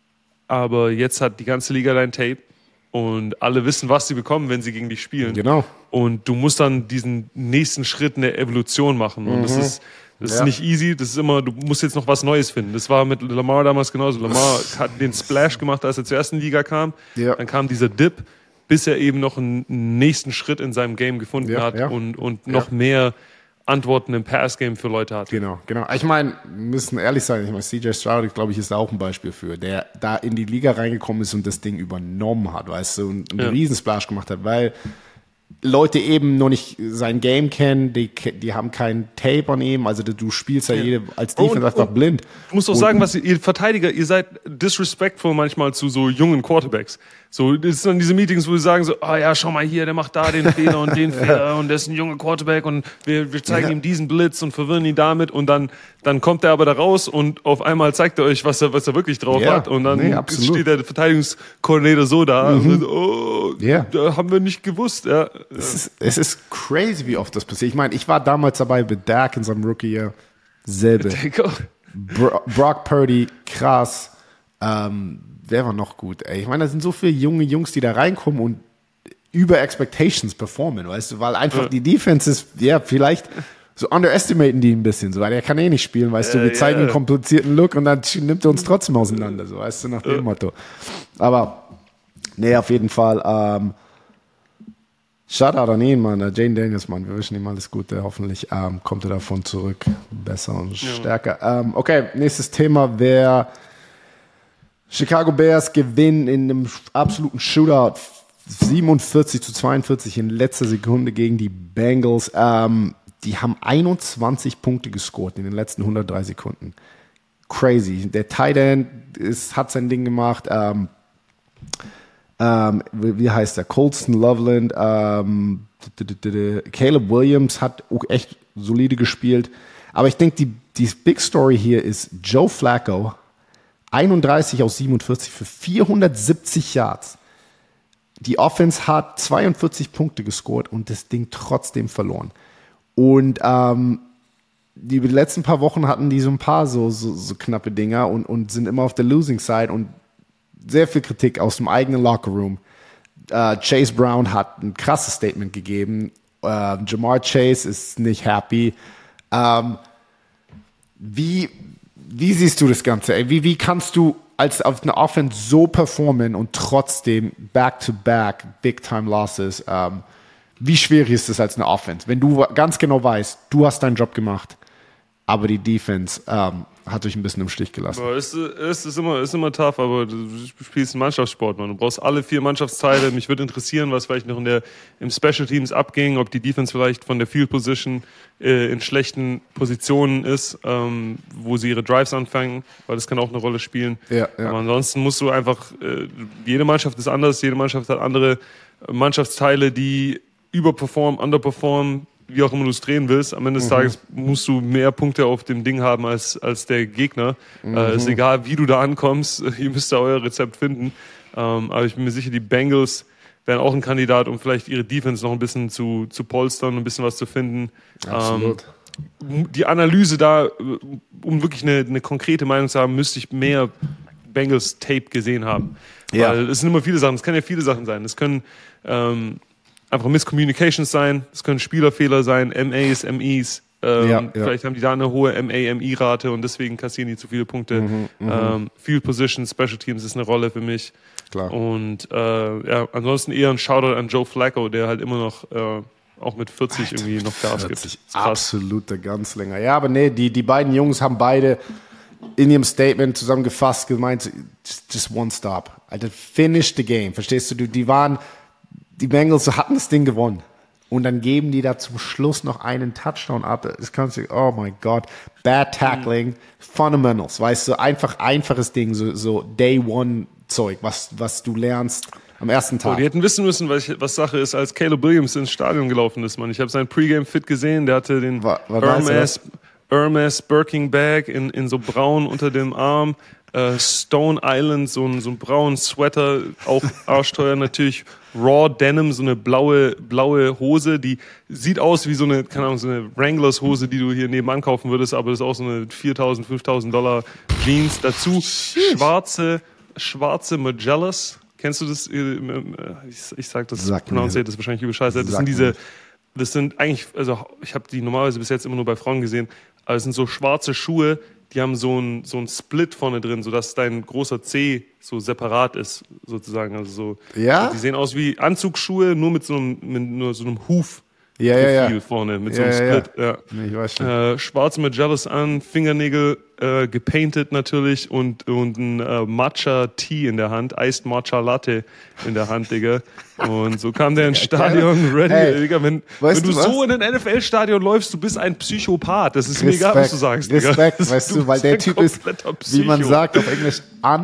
Aber jetzt hat die ganze Liga dein Tape und alle wissen, was sie bekommen, wenn sie gegen dich spielen. Genau. Und du musst dann diesen nächsten Schritt in der Evolution machen. Und mhm. das ist, das ja. ist nicht easy. Das ist immer, du musst jetzt noch was Neues finden. Das war mit Lamar damals genauso. Lamar hat den Splash gemacht, als er zur ersten Liga kam. Ja. Dann kam dieser Dip, bis er eben noch einen nächsten Schritt in seinem Game gefunden ja, hat ja. und, und noch ja. mehr Antworten im Pass-Game für Leute hat. Genau, genau. Ich meine, wir müssen ehrlich sein, ich meine, C J Stroud, glaube ich, ist da auch ein Beispiel für, der da in die Liga reingekommen ist und das Ding übernommen hat, weißt du, und einen ja. riesen Splash gemacht hat, weil Leute eben noch nicht sein Game kennen, die, die haben kein Tape an ihm, also du spielst ja, ja. Jede, als Defense einfach und, blind. Du musst auch und, sagen, was ihr, ihr Verteidiger, ihr seid disrespectful manchmal zu so jungen Quarterbacks, So, das sind dann diese Meetings, wo sie sagen so, ah ja, schau mal hier, der macht da den Fehler und den Fehler und der ist ein junger Quarterback und wir, wir zeigen ja. ihm diesen Blitz und verwirren ihn damit und dann, dann kommt er aber da raus und auf einmal zeigt er euch, was er, was er wirklich drauf ja. hat und dann nee, steht der Verteidigungskoordinator so da mhm. und oh, ja. da haben wir nicht gewusst. Ja. Es, ist, es ist crazy, wie oft das passiert. Ich meine, ich war damals dabei mit Dak in seinem Rookie-Jahr, selbe. Bro- Brock Purdy, krass, ähm, wer war noch gut, ey? Ich meine, da sind so viele junge Jungs, die da reinkommen und über Expectations performen, weißt du, weil einfach ja. die Defense ist, ja, vielleicht so underestimaten die ein bisschen, so, weil der kann eh nicht spielen, weißt äh, du, wir zeigen yeah. einen komplizierten Look und dann nimmt er uns trotzdem auseinander, so, weißt du, nach dem ja. Motto. Aber, nee, auf jeden Fall, ähm, Shoutout an ihn, Mann, Jane Daniels, Mann, wir wünschen ihm alles Gute, hoffentlich ähm, kommt er davon zurück, besser und ja. stärker. Ähm, okay, nächstes Thema wäre Chicago Bears gewinnen in einem absoluten Shootout siebenundvierzig zu zweiundvierzig in letzter Sekunde gegen die Bengals. Ähm, die haben einundzwanzig Punkte gescored in den letzten hundertdrei Sekunden. Crazy. Der Tight End ist, hat sein Ding gemacht. Ähm, ähm, wie heißt der? Colston Loveland. Ähm, Caleb Williams hat auch echt solide gespielt. Aber ich denke, die, die Big Story hier ist Joe Flacco. einunddreißig aus siebenundvierzig für vierhundertsiebzig Yards. Die Offense hat zweiundvierzig Punkte gescored und das Ding trotzdem verloren. Und ähm, die letzten paar Wochen hatten die so ein paar so, so, so knappe Dinger und, und sind immer auf der Losing Side und sehr viel Kritik aus dem eigenen Lockerroom. Uh, Chase Brown hat ein krasses Statement gegeben. Uh, Jamar Chase ist nicht happy. Um, wie Wie siehst du das Ganze? Ey? Wie, wie kannst du als auf einer Offense so performen und trotzdem back-to-back Big-Time-Losses? Ähm, wie schwierig ist das als eine Offense? Wenn du ganz genau weißt, du hast deinen Job gemacht, aber die Defense ähm, hat dich ein bisschen im Stich gelassen. Boah, es, es ist, immer, ist immer tough, aber du spielst einen Mannschaftssport, man. Du brauchst alle vier Mannschaftsteile. Mich würde interessieren, was vielleicht noch in der, im Special Teams abging, ob die Defense vielleicht von der Field Position äh, in schlechten Positionen ist, ähm, wo sie ihre Drives anfangen, weil das kann auch eine Rolle spielen. Ja, ja. Aber ansonsten musst du einfach, äh, jede Mannschaft ist anders, jede Mannschaft hat andere Mannschaftsteile, die überperformen, underperformen, wie auch immer du es drehen willst. Am Ende des mhm. Tages musst du mehr Punkte auf dem Ding haben als, als der Gegner. Mhm. Äh, ist egal, wie du da ankommst. Ihr müsst da euer Rezept finden. Ähm, aber ich bin mir sicher, die Bengals wären auch ein Kandidat, um vielleicht ihre Defense noch ein bisschen zu, zu polstern, ein bisschen was zu finden. Absolut. Ähm, die Analyse da, um wirklich eine, eine konkrete Meinung zu haben, müsste ich mehr Bengals-Tape gesehen haben. Ja. Weil es sind immer viele Sachen. Es können ja viele Sachen sein. Es können ähm, einfach Miscommunications sein, es können Spielerfehler sein, M As, M Es. Ähm, ja, ja. Vielleicht haben die da eine hohe M A M I-Rate und deswegen kassieren die zu viele Punkte. Mhm, ähm, Field Position, Special Teams ist eine Rolle für mich. Klar. Und äh, ja, ansonsten eher ein Shoutout an Joe Flacco, der halt immer noch äh, auch mit vierzig Alter, irgendwie noch Gas gibt. Absoluter Ganzlänger. Ja, aber nee, die, die beiden Jungs haben beide in ihrem Statement zusammengefasst gemeint, just, just one stop. Alter, finish the game. Verstehst du? Die waren Die Bengals hatten das Ding gewonnen. Und dann geben die da zum Schluss noch einen Touchdown ab. Das kannst du, oh mein Gott. Bad Tackling, Fundamentals, weißt du, einfach einfaches Ding, so, so Day-One-Zeug, was, was du lernst am ersten Tag. Oh, die hätten wissen müssen, was, was Sache ist, als Caleb Williams ins Stadion gelaufen ist, Mann. Ich habe seinen Pre-Game-Fit gesehen, der hatte den Hermes, Hermes Birking Bag in, in so braun unter dem Arm. Uh, Stone Island, so ein, so ein braunen Sweater, auch arschteuer natürlich. Raw Denim, so eine blaue, blaue Hose, die sieht aus wie so eine, keine Ahnung, so eine Wranglers Hose, die du hier nebenan kaufen würdest, aber das ist auch so eine viertausend, fünftausend Dollar Jeans. Dazu schwarze, schwarze Magellas. Kennst du das? Ich, ich sag das, pronounce das wahrscheinlich über Scheiße. Das sind diese, das sind eigentlich, also ich habe die normalerweise bis jetzt immer nur bei Frauen gesehen, aber es sind so schwarze Schuhe, die haben so ein so ein Split vorne drin, sodass dein großer Zeh so separat ist, sozusagen. Also so, ja? Die sehen aus wie Anzugsschuhe, nur mit so einem, mit nur so einem Huf. Ja, ja, ja. Vorne, mit ja, so einem Split. Ja, ja. Ja. Nee, ich weiß schon. Äh, schwarze Magellas an, Fingernägel äh, gepainted natürlich und, und ein äh, Matcha-Tea in der Hand, Iced Matcha Latte in der Hand, Digga. Und so kam der ins Stadion ready, hey, Digga. Wenn, wenn du, du so in ein N F L-Stadion läufst, du bist ein Psychopath. Das ist Respekt, mir egal, was du sagst, Digga. Respekt, weißt du, weil der Typ ist, wie man sagt auf Englisch,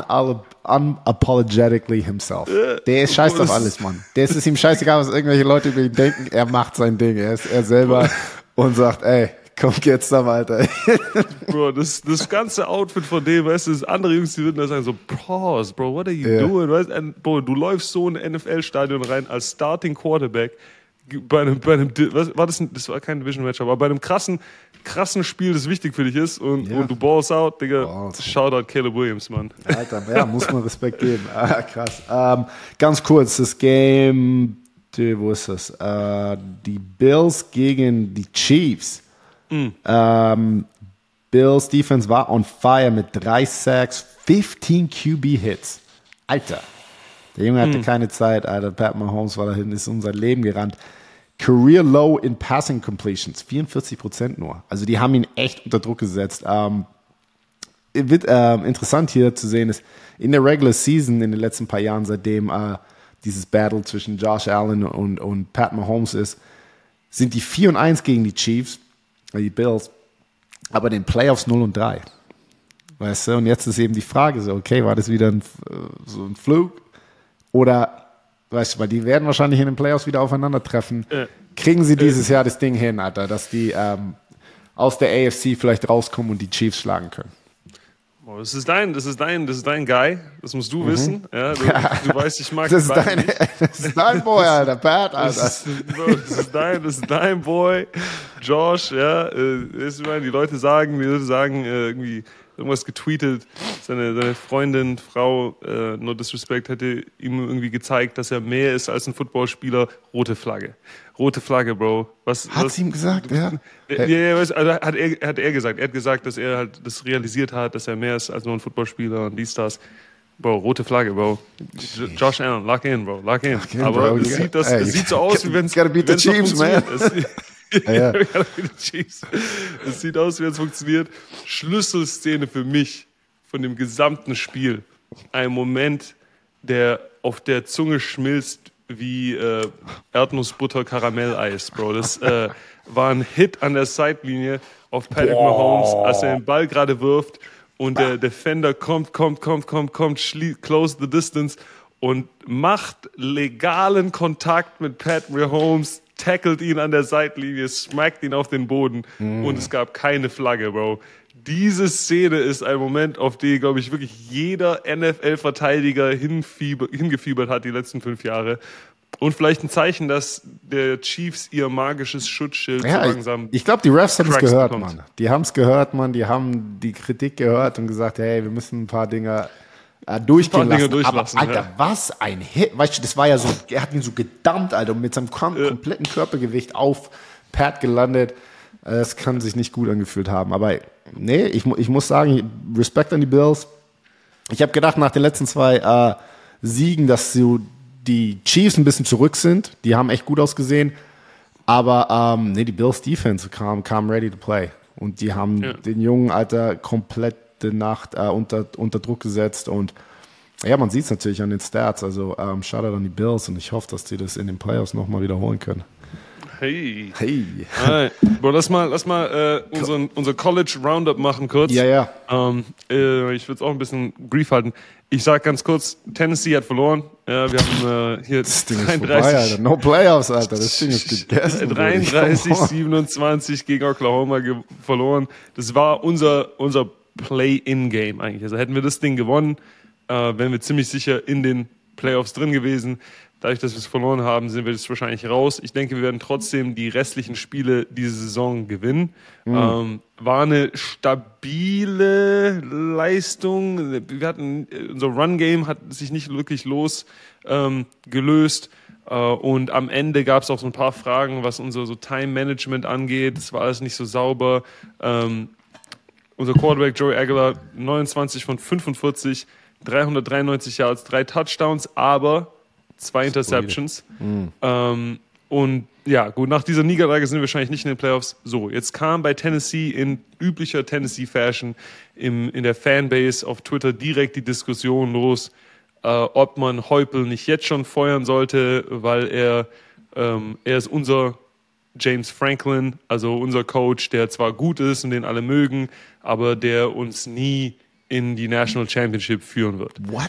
unapologetically himself. Der ist scheiß auf alles, Mann. Der ist es ihm scheißegal, was irgendwelche Leute über ihn denken. Er macht sein Ding. Er ist er selber und sagt, ey, komm jetzt da weiter. Bro, das, das ganze Outfit von dem, weißt du, das andere Jungs, die würden da sagen so, Pause, Bro, what are you yeah. doing? Weißt du, Bro, du läufst so in ein N F L-Stadion rein als Starting Quarterback bei einem, bei einem, was war das? Das war kein Division-Match, aber bei einem krassen, krassen Spiel, das wichtig für dich ist und, yeah. und du balls out, Digga, oh, Shoutout Caleb Williams, Mann. Alter, ja, muss man Respekt geben. Ah, krass. Ähm, ganz kurz, das Game, wo ist das? Äh, die Bills gegen die Chiefs. Mm. Ähm, Bills Defense war on fire mit drei Sacks, fünfzehn Q B-Hits. Alter, der Junge hatte mm. keine Zeit, Alter. Pat Mahomes war da hinten, ist um sein Leben gerannt. Career Low in Passing Completions, vierundvierzig Prozent nur. Also die haben ihn echt unter Druck gesetzt. Ähm, wird, äh, interessant hier zu sehen ist, in der Regular Season in den letzten paar Jahren, seitdem äh, dieses Battle zwischen Josh Allen und, und Pat Mahomes ist, sind die vier und eins gegen die Chiefs, die Bills, aber in den Playoffs null und drei. Weißt du, und jetzt ist eben die Frage so, okay, war das wieder ein, so ein Flug? Oder, weißt du, weil die werden wahrscheinlich in den Playoffs wieder aufeinandertreffen. Äh, Kriegen sie dieses äh, Jahr das Ding hin, Alter, dass die ähm, aus der A F C vielleicht rauskommen und die Chiefs schlagen können? Oh, das ist dein, das ist dein, das ist dein Guy. Das musst du mhm. wissen. Ja, du, du weißt, ich mag das. Ist dein, das ist dein Boy, Alter, Pat, Alter. Das ist, das ist dein, das ist dein Boy, Josh. Ja, ist, ich meine, die Leute sagen, die Leute sagen äh, irgendwie irgendwas getweetet. Seine, seine Freundin, Frau, äh, no disrespect, hätte ihm irgendwie gezeigt, dass er mehr ist als ein Footballspieler. Rote Flagge. Rote Flagge, Bro. Was, hat was, sie ihm gesagt, ja? Ja, ja, also hat, er, hat er gesagt. Er hat gesagt, dass er halt das realisiert hat, dass er mehr ist als nur ein Footballspieler und dies, das. Bro, rote Flagge, Bro. Josh Allen, lock in, Bro, lock in. Lock in Aber bro. Es, sieht, das, hey, es sieht so aus, wie wenn es funktioniert. Es, ja, ja. Es sieht aus, wie wenn es funktioniert. Schlüsselszene für mich von dem gesamten Spiel. Ein Moment, der auf der Zunge schmilzt wie äh, Erdnussbutter-Karamelleis, Bro. Das äh, war ein Hit an der Seitenlinie auf Patrick Boah. Mahomes, als er den Ball gerade wirft und der Defender kommt, kommt, kommt, kommt, kommt, schlie- close the distance und macht legalen Kontakt mit Pat Mahomes, tackelt ihn an der Seitenlinie, smackt ihn auf den Boden mm. und es gab keine Flagge, Bro. Diese Szene ist ein Moment, auf den, glaube ich, wirklich jeder N F L-Verteidiger hinfieber, hingefiebert hat die letzten fünf Jahre. Und vielleicht ein Zeichen, dass der Chiefs ihr magisches Schutzschild ja, so langsam. Ich, ich glaube, die Refs haben es gehört, bekommt. Mann. Die haben es gehört, Mann. Die haben die Kritik gehört und gesagt, hey, wir müssen ein paar Dinge äh, durchgehen ein paar lassen. Dinge durchlassen. Aber, Alter, ja. was ein Hit. Weißt du, das war ja so, er hat ihn so gedumpt, Alter, und mit seinem kom- ja. kompletten Körpergewicht auf Pat gelandet. Es kann sich nicht gut angefühlt haben. Aber nee, ich, ich muss sagen, Respekt an die Bills. Ich habe gedacht, nach den letzten zwei äh, Siegen, dass so die Chiefs ein bisschen zurück sind. Die haben echt gut ausgesehen. Aber ähm, nee, die Bills Defense kam, kam ready to play. Und die haben ja. den jungen Alter komplette Nacht äh, unter, unter Druck gesetzt. Und ja, man sieht es natürlich an den Stats. Also ähm, Shoutout an die Bills. Und ich hoffe, dass die das in den Playoffs nochmal wiederholen können. Hey. Hey. Hey. Bro, lass mal, lass mal äh, unseren, unser College Roundup machen kurz. Ja, ja. Ähm, äh, ich würde es auch ein bisschen brief halten. Ich sag ganz kurz, Tennessee hat verloren. Ja, wir haben äh, hier das Ding ist vorbei, Alter. No Playoffs, Alter. Das Ding ist gegessen. dreiunddreißig siebenundzwanzig gegen Oklahoma ge- verloren. Das war unser, unser Play-in-Game eigentlich. Also hätten wir das Ding gewonnen, äh, wären wir ziemlich sicher in den Playoffs drin gewesen. Dadurch, dass wir es verloren haben, sind wir jetzt wahrscheinlich raus. Ich denke, wir werden trotzdem die restlichen Spiele diese Saison gewinnen. Mhm. Ähm, war eine stabile Leistung. Wir hatten, unser Run-Game hat sich nicht wirklich losgelöst. Ähm, gelöst. Äh, und am Ende gab es auch so ein paar Fragen, was unser so Time-Management angeht. Es war alles nicht so sauber. Ähm, unser Quarterback Joey Aguilar, neunundzwanzig von fünfundvierzig, dreihundertdreiundneunzig Yards, drei Touchdowns, aber zwei Interceptions. Mhm. Ähm, Und ja, gut, nach dieser Niederlage sind wir wahrscheinlich nicht in den Playoffs. So, jetzt kam bei Tennessee in üblicher Tennessee-Fashion im, in der Fanbase auf Twitter direkt die Diskussion los, äh, ob man Heupel nicht jetzt schon feuern sollte, weil er, ähm, er ist unser James Franklin, also unser Coach, der zwar gut ist und den alle mögen, aber der uns nie in die National Championship führen wird. What?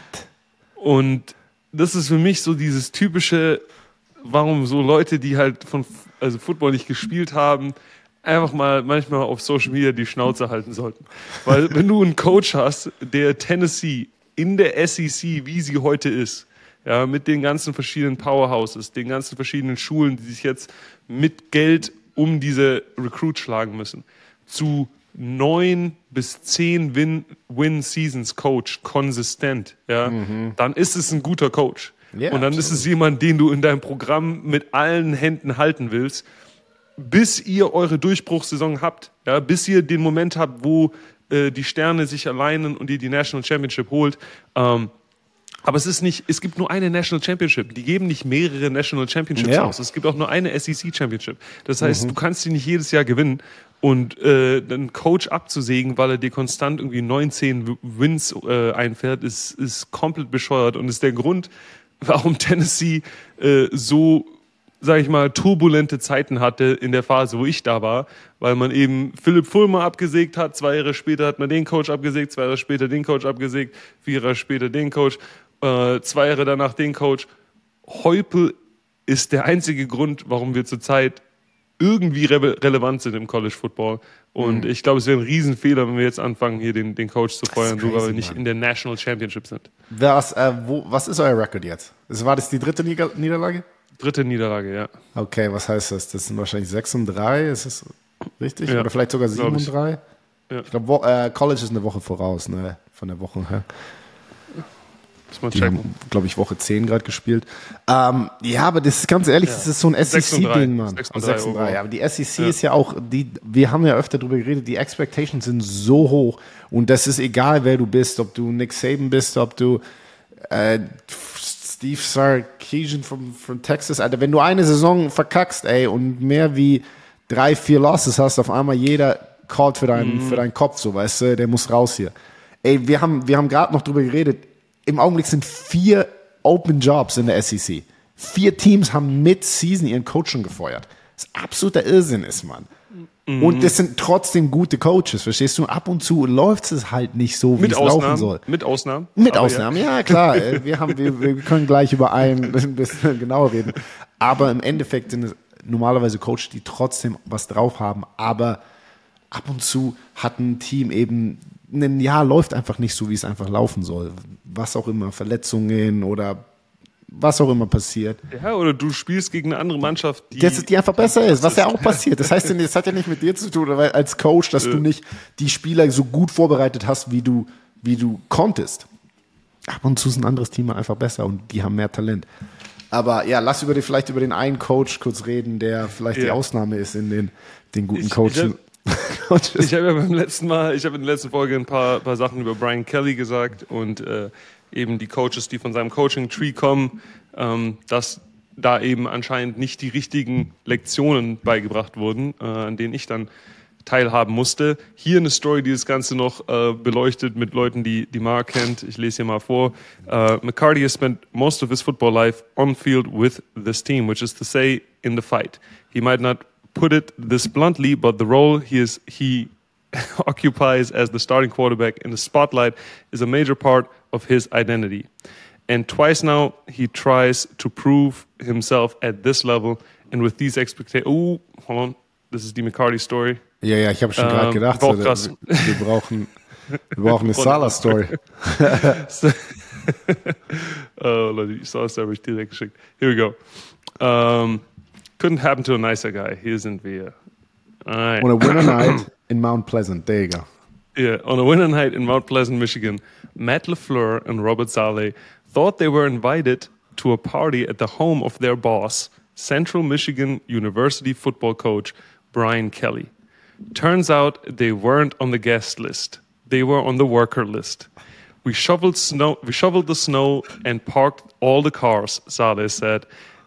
Und das ist für mich so dieses typische, warum so Leute, die halt von also Football nicht gespielt haben, einfach mal manchmal auf Social Media die Schnauze halten sollten. Weil wenn du einen Coach hast, der Tennessee in der S E C, wie sie heute ist, ja, mit den ganzen verschiedenen Powerhouses, den ganzen verschiedenen Schulen, die sich jetzt mit Geld um diese Recruits schlagen müssen, zu neun bis zehn Win- Win-Seasons Coach, konsistent, ja, mhm. dann ist es ein guter Coach. Yeah, und dann absolut. Ist es jemand, den du in deinem Programm mit allen Händen halten willst, bis ihr eure Durchbruchssaison habt, ja, bis ihr den Moment habt, wo äh, die Sterne sich alignen und ihr die National Championship holt. Ähm, aber es ist nicht, es gibt nur eine National Championship. Die geben nicht mehrere National Championships ja. aus. Es gibt auch nur eine S E C Championship. Das heißt, mhm. du kannst die nicht jedes Jahr gewinnen. Und äh, einen Coach abzusägen, weil er dir konstant irgendwie neunzehn Wins äh, einfährt, ist, ist komplett bescheuert und ist der Grund, warum Tennessee äh, so, sag ich mal, turbulente Zeiten hatte in der Phase, wo ich da war, weil man eben Philipp Fulmer abgesägt hat, zwei Jahre später hat man den Coach abgesägt, zwei Jahre später den Coach abgesägt, vier Jahre später den Coach, äh, zwei Jahre danach den Coach. Heupel ist der einzige Grund, warum wir zurzeit irgendwie re- relevant sind im College Football. Und mhm. ich glaube, es wäre ein Riesenfehler, wenn wir jetzt anfangen, hier den, den Coach zu feuern, so, weil wir nicht Mann. in der National Championship sind. Was, äh, wo, was ist euer Rekord jetzt? War das die dritte Nieder- Niederlage? Dritte Niederlage, ja. Okay, was heißt das? Das sind wahrscheinlich sechs und drei, ist das richtig? Ja, oder vielleicht sogar sieben und drei? Ja. Ich glaube, äh, College ist eine Woche voraus, ne? Von der Woche her. Die haben, glaube ich, Woche zehn gerade gespielt. Ähm, ja, aber das ist ganz ehrlich, ja. das ist so ein S E C-Ding, Mann. sechs und drei, ja, aber die S E C ja. ist ja auch, die, wir haben ja öfter darüber geredet, die Expectations sind so hoch und das ist egal, wer du bist, ob du Nick Saban bist, ob du äh, Steve Sarkisian von from Texas, Alter, wenn du eine Saison verkackst, ey, und mehr wie drei, vier Losses hast, auf einmal jeder callt für deinen, mhm. für deinen Kopf, so, weißt du, der muss raus hier. Ey, wir haben, wir haben gerade noch drüber geredet, im Augenblick sind vier Open Jobs in der S E C. Vier Teams haben mid-Season ihren Coach schon gefeuert. Das ist absoluter Irrsinn ist, Mann. Mhm. Und das sind trotzdem gute Coaches, verstehst du? Ab und zu läuft es halt nicht so, wie es laufen soll. Mit Ausnahmen? Mit Aber Ausnahmen, ja, ja klar. wir, haben, wir, wir können gleich über einen ein bisschen genauer reden. Aber im Endeffekt sind es normalerweise Coaches, die trotzdem was drauf haben. Aber ab und zu hat ein Team eben ein Jahr läuft einfach nicht so, wie es einfach laufen soll. Was auch immer, Verletzungen oder was auch immer passiert. Ja, oder du spielst gegen eine andere Mannschaft, die, das, die einfach besser ist, was ja auch passiert. Das heißt, das hat ja nicht mit dir zu tun, weil als Coach, dass du nicht die Spieler so gut vorbereitet hast, wie du, wie du konntest. Ab und zu ist ein anderes Team einfach besser und die haben mehr Talent. Aber ja, lass über die, vielleicht über den einen Coach kurz reden, der vielleicht ja. die Ausnahme ist in den, den guten Coaches. Ich habe ja beim letzten Mal, ich habe in der letzten Folge ein paar, paar Sachen über Brian Kelly gesagt und äh, eben die Coaches, die von seinem Coaching-Tree kommen, ähm, dass da eben anscheinend nicht die richtigen Lektionen beigebracht wurden, äh, an denen ich dann teilhaben musste. Hier eine Story, die das Ganze noch äh, beleuchtet mit Leuten, die, die Mark kennt. Ich lese hier mal vor. Uh, McCarty has spent most of his football life on field with this team, which is to say, in the fight. He might not put it this bluntly, but the role he is he occupies as the starting quarterback in the spotlight is a major part of his identity. And twice now he tries to prove himself at this level, and with these expectations. Oh, hold on, this is die McCarty Story. Ja, ja, ich habe schon gerade ähm, gedacht, so, wir, wir brauchen, wir brauchen eine Salah-Story. Oh, Leute, ich saw es, habe ich direkt geschickt. Here we go. Um, Couldn't happen to a nicer guy. Hier sind wir. Right. On a winter night in Mount Pleasant. There you go. Yeah, on a winter night in Mount Pleasant, Michigan, Matt LaFleur and Robert Saleh thought they were invited to a party at the home of their boss, Central Michigan University football coach Brian Kelly. Turns out they weren't on the guest list. They were on the worker list. We shoveled snow. We shoveled the snow and parked all the cars, Saleh said.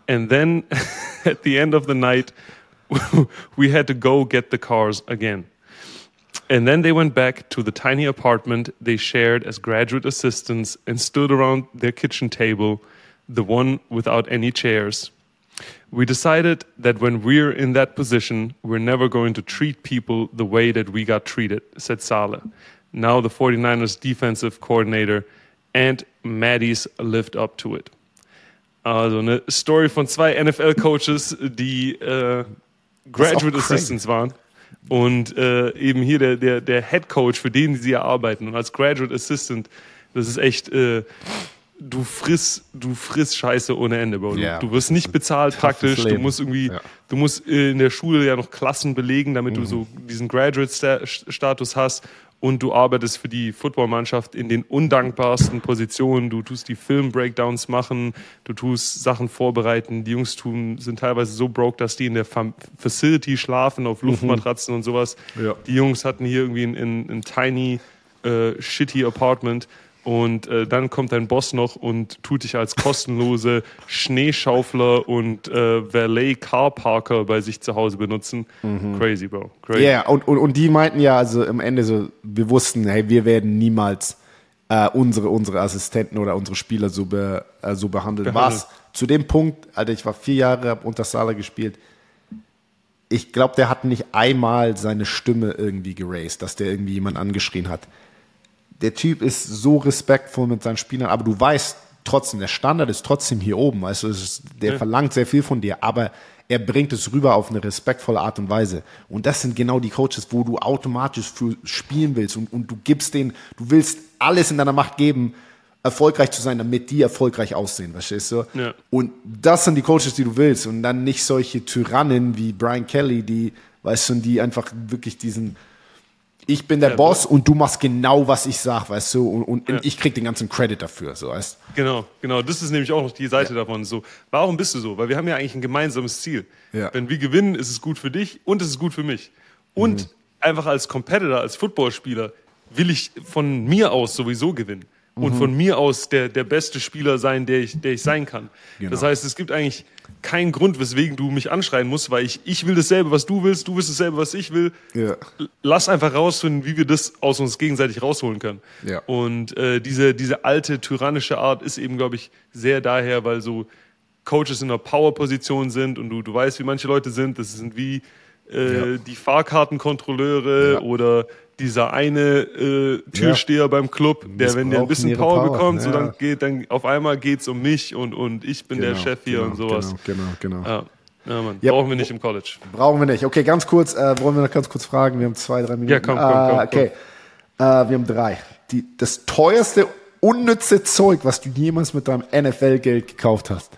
And then at the end of the night, we had to go get the cars again. And then they went back to the tiny apartment they shared as graduate assistants and stood around their kitchen table, the one without any chairs. We decided that when we're in that position, we're never going to treat people the way that we got treated, said Saleh, now the forty-niners defensive coordinator, and Maddie's lived up to it. Also eine Story von zwei N F L-Coaches, die äh, Graduate Assistants waren. Und äh, eben hier der, der, der Head Coach, für den sie arbeiten. Und als Graduate Assistant, das ist echt, äh, du frisst, du frisst Scheiße ohne Ende, Bro. Du, yeah. du wirst nicht bezahlt praktisch. Leben. Du musst irgendwie, ja. du musst in der Schule ja noch Klassen belegen, damit mhm. du so diesen Graduate-Status hast. Und du arbeitest für die Footballmannschaft in den undankbarsten Positionen. Du tust die Film-Breakdowns machen, du tust Sachen vorbereiten. Die Jungs tun, sind teilweise so broke, dass die in der Facility schlafen, auf Luftmatratzen mhm. und sowas. Ja. Die Jungs hatten hier irgendwie ein, ein, ein tiny, äh, shitty Apartment. Und äh, dann kommt dein Boss noch und tut dich als kostenlose Schneeschaufler und äh, Valet-Carparker bei sich zu Hause benutzen. Mhm. Crazy, Bro. Crazy. Ja, yeah, und, und, und die meinten ja, also am Ende so, wir wussten, hey, wir werden niemals äh, unsere, unsere Assistenten oder unsere Spieler so, be, äh, so behandeln. Was zu dem Punkt, Alter, ich war vier Jahre, hab unter Saleh gespielt, ich glaube, der hat nicht einmal seine Stimme irgendwie geraced, dass der irgendwie jemand angeschrien hat. Der Typ ist so respektvoll mit seinen Spielern, aber du weißt trotzdem, der Standard ist trotzdem hier oben. Also es ist, der ja. verlangt sehr viel von dir, aber er bringt es rüber auf eine respektvolle Art und Weise. Und das sind genau die Coaches, wo du automatisch für spielen willst und, und du gibst denen, du willst alles in deiner Macht geben, erfolgreich zu sein, damit die erfolgreich aussehen, verstehst du? Ja. Und das sind die Coaches, die du willst und dann nicht solche Tyrannen wie Brian Kelly, die, weißt du, die einfach wirklich diesen ich bin der ja, Boss und du machst genau, was ich sag, weißt du, und, und ja. ich krieg den ganzen Credit dafür, so weißt. Genau, genau, das ist nämlich auch noch die Seite ja. davon, so, warum bist du so? Weil wir haben ja eigentlich ein gemeinsames Ziel. Ja. Wenn wir gewinnen, ist es gut für dich und es ist gut für mich. Und mhm. einfach als Competitor, als Footballspieler will ich von mir aus sowieso gewinnen. Und mhm. von mir aus der, der beste Spieler sein, der ich, der ich sein kann. Genau. Das heißt, es gibt eigentlich keinen Grund, weswegen du mich anschreien musst, weil ich, ich will dasselbe, was du willst, du willst dasselbe, was ich will. Ja. Lass einfach rausfinden, wie wir das aus uns gegenseitig rausholen können. Ja. Und äh, diese, diese alte, tyrannische Art ist eben, glaube ich, sehr daher, weil so Coaches in einer Power-Position sind und du, du weißt, wie manche Leute sind. Das sind wie äh, ja. die Fahrkartenkontrolleure ja. oder dieser eine äh, Türsteher ja. beim Club, der, wenn der ein bisschen Power, Power bekommt, ja. so dann geht, dann auf einmal geht's um mich und, und ich bin genau, der Chef hier genau, und sowas. Genau, genau, genau. Ja. Ja, Mann. Ja, brauchen wir nicht im College. Brauchen wir nicht. Okay, ganz kurz, äh, wollen wir noch ganz kurz fragen? Wir haben zwei, drei Minuten. Ja, komm, komm, komm. Äh, okay, äh, wir haben drei. Die, das teuerste, unnütze Zeug, was du jemals mit deinem N F L-Geld gekauft hast.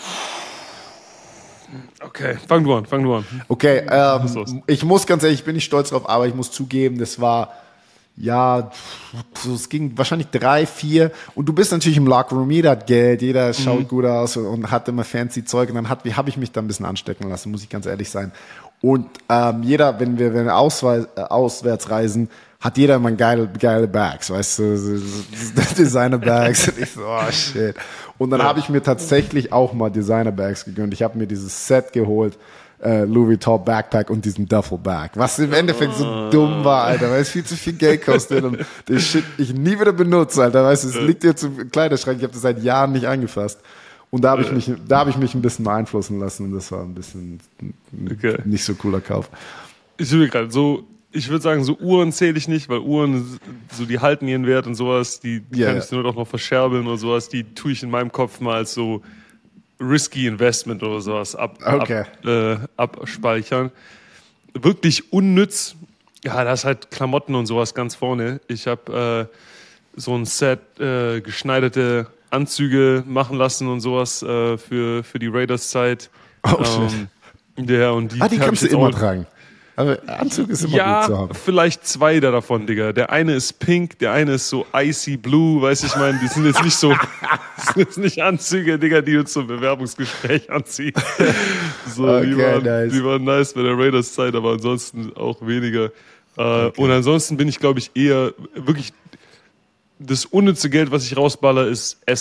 Okay, fang du an, fang du an. Okay, ähm, ich muss ganz ehrlich, ich bin nicht stolz drauf, aber ich muss zugeben, das war, ja, so, es ging wahrscheinlich drei, vier und du bist natürlich im Lockerroom, jeder hat Geld, jeder schaut mhm. gut aus und, und hat immer fancy Zeug und dann hat, wie habe ich mich da ein bisschen anstecken lassen, muss ich ganz ehrlich sein. Und ähm, jeder, wenn wir, wenn wir ausweis, äh, auswärts reisen, hat jeder immer geile, geile Bags, weißt du, Designer-Bags. Und ich so, oh shit. Und dann ja. habe ich mir tatsächlich auch mal Designer-Bags gegönnt. Ich habe mir dieses Set geholt, äh, Louis Vuitton Backpack und diesen Duffel-Bag. Was im Endeffekt so dumm war, Alter, weil es viel zu viel Geld kostet und den Shit ich nie wieder benutze, Alter. Weißt du, es liegt jetzt im Kleiderschrank, ich habe das seit Jahren nicht angefasst. Und da habe ich mich, da habe ich mich ein bisschen beeinflussen lassen und das war ein bisschen okay. nicht so cooler Kauf. Ich will gerade so, ich würde sagen, so Uhren zähle ich nicht, weil Uhren, so die halten ihren Wert und sowas, die, die yeah, kann ich nur doch noch verscherbeln oder sowas, die tue ich in meinem Kopf mal als so risky Investment oder sowas ab, okay. ab, äh, abspeichern. Wirklich unnütz, ja, da ist halt Klamotten und sowas ganz vorne. Ich habe äh, so ein Set äh, geschneiderte Anzüge machen lassen und sowas äh, für, für die Raiders-Zeit. Oh, ähm, shit. Ja, und die, ah, die kannst du immer tragen. Aber Anzug ist immer ja, gut zu haben. Ja, vielleicht zwei da davon, Digga. Der eine ist pink, der eine ist so icy blue, weißt du, ich meine, die sind jetzt nicht so, das sind jetzt nicht Anzüge, Digga, die uns zum Bewerbungsgespräch anziehen. So, okay, die, waren, nice. die waren nice bei der Raiders-Zeit, aber ansonsten auch weniger. Äh, okay. Und ansonsten bin ich, glaube ich, eher wirklich, das unnütze Geld, was ich rausballer, ist Essen.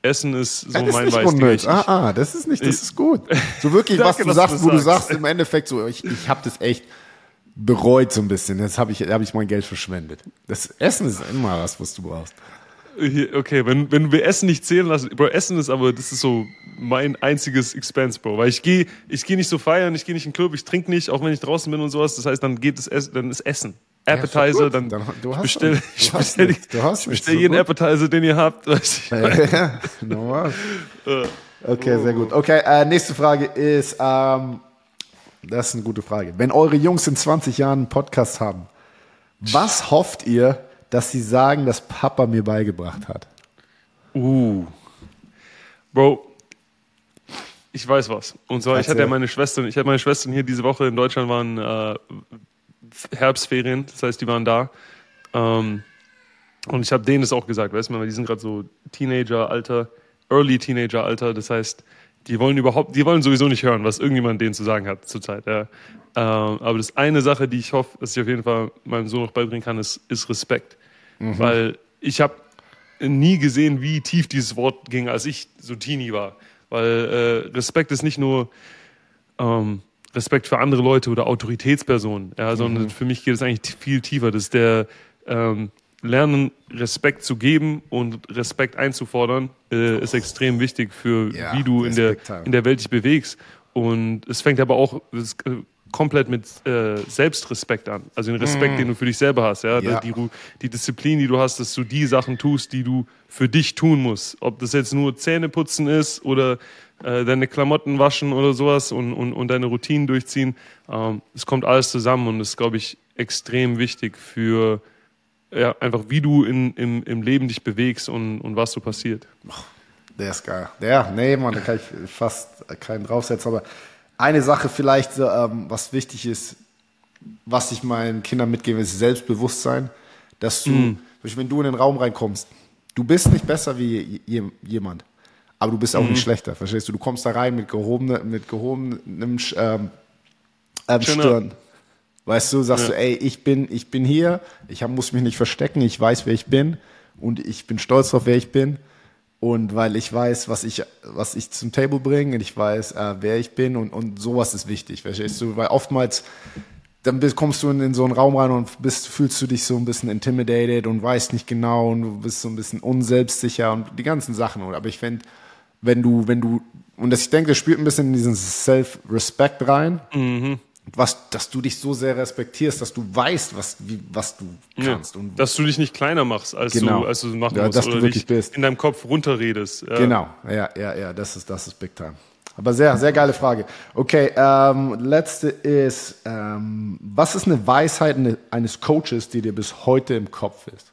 Essen ist so das mein ist nicht unnötig. Ah, ah, das ist nicht, das ist gut. So wirklich, was du sagst, wo du sagst, im Endeffekt so, ich, ich habe das echt bereut so ein bisschen. Jetzt habe ich, hab ich mein Geld verschwendet. Das Essen ist immer was, was du brauchst. Okay, wenn, wenn wir Essen nicht zählen lassen, Bro, Essen ist aber, das ist so mein einziges Expense, Bro, weil ich gehe ich geh nicht so feiern, ich gehe nicht in den Club, ich trinke nicht, auch wenn ich draußen bin und sowas, das heißt, dann geht es, dann ist Essen. Appetizer, ja, dann, dann du hast ich bestell, ich bestell, ich bestell jeden so Appetizer, den ihr habt. Weiß ich ja, ja, normal. Okay, sehr gut. Okay, äh, nächste Frage ist, ähm, das ist eine gute Frage. Wenn eure Jungs in zwanzig Jahren einen Podcast haben, was hofft ihr, dass sie sagen, dass Papa mir beigebracht hat? Uh. Bro, ich weiß was. Und zwar, ich hatte ja meine Schwestern, ich hatte meine Schwestern hier diese Woche in Deutschland, waren äh, Herbstferien, das heißt, die waren da. Ähm, und ich habe denen das auch gesagt, weißt du, weil die sind gerade so Teenager-Alter, Early Teenager-Alter, das heißt, die wollen überhaupt, die wollen sowieso nicht hören, was irgendjemand denen zu sagen hat zurzeit. Ja. Ähm, aber das eine Sache, die ich hoffe, dass ich auf jeden Fall meinem Sohn noch beibringen kann, ist, ist Respekt. Mhm. Weil ich habe nie gesehen, wie tief dieses Wort ging, als ich so Teenie war. Weil äh, Respekt ist nicht nur ähm, Respekt für andere Leute oder Autoritätspersonen, ja, sondern mhm. für mich geht es eigentlich viel tiefer. Das ist der ähm, Lernen, Respekt zu geben und Respekt einzufordern, äh, ist extrem wichtig für ja, wie du in der, in der Welt dich bewegst. Und es fängt aber auch das, äh, komplett mit äh, Selbstrespekt an. Also den Respekt, mm. den du für dich selber hast. Ja? Ja. Die, die Disziplin, die du hast, dass du die Sachen tust, die du für dich tun musst. Ob das jetzt nur Zähne putzen ist oder äh, deine Klamotten waschen oder sowas und, und, und deine Routinen durchziehen. Ähm, es kommt alles zusammen und das ist, glaube ich, extrem wichtig für ja, einfach, wie du in, im, im Leben dich bewegst und, und was so passiert. Der ist geil. Der, nee, Mann, da kann ich fast keinen draufsetzen, aber eine Sache vielleicht, ähm, was wichtig ist, was ich meinen Kindern mitgebe, ist Selbstbewusstsein, dass du, mm. wenn du in den Raum reinkommst, du bist nicht besser wie je, jemand, aber du bist auch mm. nicht schlechter, verstehst du? Du kommst da rein mit gehobenem, mit gehobenem ähm, ähm, Stirn. Weißt du, sagst ja. du, ey, ich bin, ich bin hier, ich hab, muss mich nicht verstecken, ich weiß, wer ich bin und ich bin stolz drauf, wer ich bin. Und weil ich weiß, was ich, was ich zum Table bringe und ich weiß, äh, wer ich bin und, und sowas ist wichtig, verstehst du? Weil oftmals, dann bist, kommst du in, in so einen Raum rein und bist, fühlst du dich so ein bisschen intimidated und weißt nicht genau und du bist so ein bisschen unselbstsicher und die ganzen Sachen. Aber ich finde, wenn du, wenn du, und das, ich denke, das spielt ein bisschen in diesen Self-Respect rein, mhm. was, dass du dich so sehr respektierst, dass du weißt, was, wie, was du kannst. Ja, und dass du dich nicht kleiner machst, als genau. du, als du machen ja, musst. Dass oder du wirklich dich bist. in deinem Kopf runterredest. Ja. Genau, ja, ja, ja, das ist, das ist Big Time. Aber sehr, sehr geile Frage. Okay, ähm, letzte ist, ähm, was ist eine Weisheit eines Coaches, die dir bis heute im Kopf ist?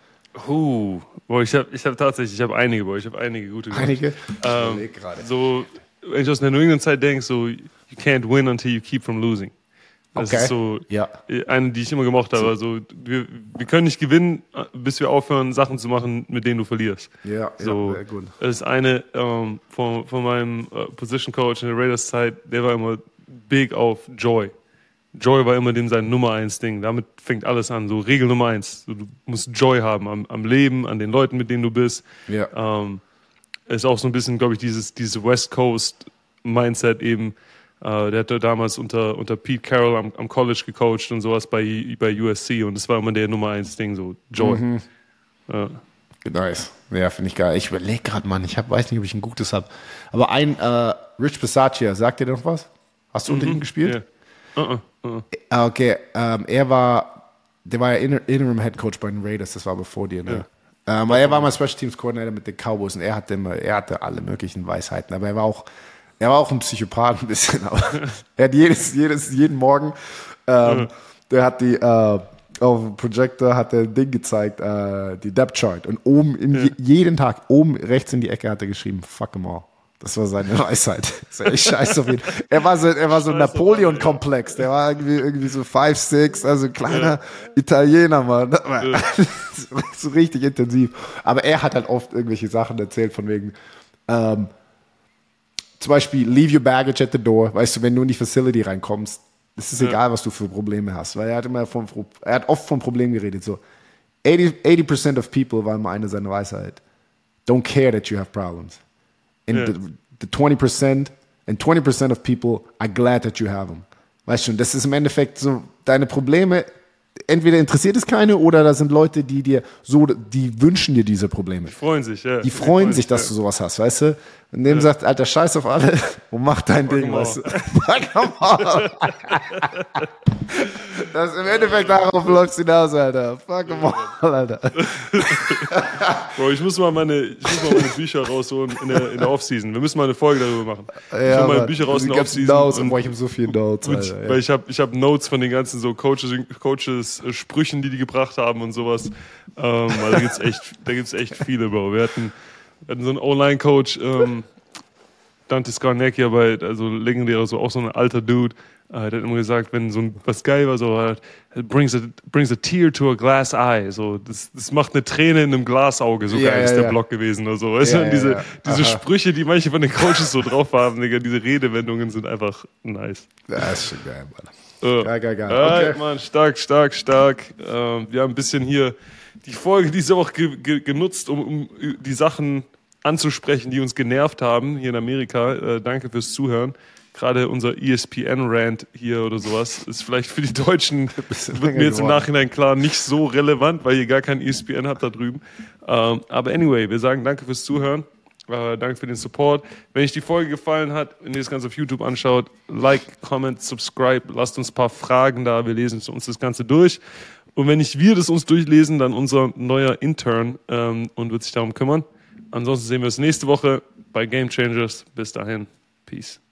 Uh, boah, ich habe ich hab tatsächlich, ich habe einige, boah, ich habe einige gute. Einige? Ähm, ich gerade. So, wenn ich aus der New England Zeit denke, so, you can't win until you keep from losing. Das okay. ist so ja. eine, die ich immer gemocht habe. Also, wir, wir können nicht gewinnen, bis wir aufhören, Sachen zu machen, mit denen du verlierst. Ja, so, ja, sehr gut. Das ist eine ähm, von, von meinem äh, Position Coach in der Raiders Zeit, der war immer big auf Joy. Joy war immer dem sein Nummer eins Ding. Damit fängt alles an. So Regel Nummer eins. So, du musst Joy haben am, am Leben, an den Leuten, mit denen du bist. Ja. Ähm, ist auch so ein bisschen, glaube ich, dieses, dieses West Coast Mindset eben. Uh, der hat damals unter, unter Pete Carroll am, am College gecoacht und sowas bei, bei U S C und das war immer der Nummer eins Ding, so Joy. Mhm. Ja. Nice. Ja, finde ich geil. Ich überlege gerade, Mann, ich hab, weiß nicht, ob ich ein gutes habe. Aber ein äh, Rich Bisaccia, sagt dir noch was? Hast du mhm. unter ihm gespielt? Yeah. Uh-uh. Uh-uh. Okay, ähm, er war, der war ja Interim Head Coach bei den Raiders, das war bevor dir, ne? Ja. Ähm, er war mal Special Teams Coordinator mit den Cowboys und er hatte immer, er hatte alle möglichen Weisheiten, aber er war auch Er war auch ein Psychopath ein bisschen, aber er hat jedes, jedes, jeden Morgen, ähm, mhm. der hat die, äh, auf dem Projector hat er ein Ding gezeigt, äh, die Depth Chart und oben, in ja. je, jeden Tag, oben rechts in die Ecke hat er geschrieben, fuck them all. Das war seine Weisheit. Ich scheiß auf ihn. Er war so, er war so ein Napoleon-Komplex. Der war irgendwie, irgendwie so five six, also ein kleiner ja. Italiener, Mann. Ja. So richtig intensiv. Aber er hat halt oft irgendwelche Sachen erzählt von wegen, ähm, zum Beispiel, leave your baggage at the door. Weißt du, wenn du in die Facility reinkommst, es ist ja. egal, was du für Probleme hast. Weil er hat immer von, er hat oft von Problemen geredet. So, eighty percent of people war immer eine seiner Weisheit. don't care that you have problems. And yeah. the, the twenty percent and twenty percent of people are glad that you have them. Weißt du, das ist im Endeffekt so, deine Probleme, entweder interessiert es keine oder da sind Leute, die dir so, die wünschen dir diese Probleme. Die freuen sich, ja. Die freuen, die freuen sich, dass ja. du sowas hast, weißt du? Und dem ja. sagt, Alter, scheiß auf alle und mach dein Fuck Ding, weißt du? Das ist im Endeffekt darauf läuft's hinaus, Alter. Fuck em all, Alter. Bro, ich muss mal meine, ich muss mal meine Bücher rausholen in der, in der Offseason. Wir müssen mal eine Folge darüber machen. Ja, ich hole meine Bücher raus in der Offseason. Notes, und, boah, ich habe so viele Notes, Alter, ja. Weil ich habe ich hab Notes von den ganzen so Coaches, Coaches äh, Sprüchen, die die gebracht haben und sowas. Ähm, weil da gibt's echt, da gibt's echt viele, Bro. Wir hatten, wir hatten so einen Online-Coach, ähm, Dante Scarnecchia, aber also legendärer, so auch so ein alter Dude. Uh, der hat immer gesagt, wenn so ein, was geil war, so uh, brings, a, brings a tear to a glass eye. So, das, das macht eine Träne in einem Glasauge, so ja, geil ja, ist der ja. Block gewesen oder so. Weißt ja, du? Diese, ja. diese Sprüche, die manche von den Coaches so drauf haben, Digga, diese Redewendungen sind einfach nice. Das ist schon geil, Mann. Uh, geil, geil, geil. Okay. Right, Mann, stark, stark, stark. Uh, wir haben ein bisschen hier die Folge diese Woche ge- ge- genutzt, um, um die Sachen anzusprechen, die uns genervt haben hier in Amerika. Uh, danke fürs Zuhören. Gerade unser E S P N-Rant hier oder sowas ist vielleicht für die Deutschen, wird mir jetzt im Nachhinein klar, nicht so relevant, weil ihr gar kein E S P N habt da drüben. Ähm, aber anyway, wir sagen danke fürs Zuhören. Äh, danke für den Support. Wenn euch die Folge gefallen hat, wenn ihr das Ganze auf YouTube anschaut, like, comment, subscribe, lasst uns ein paar Fragen da. Wir lesen uns das Ganze durch. Und wenn nicht wir das uns durchlesen, dann unser neuer Intern ähm, und wird sich darum kümmern. Ansonsten sehen wir uns nächste Woche bei Game Changers. Bis dahin. Peace.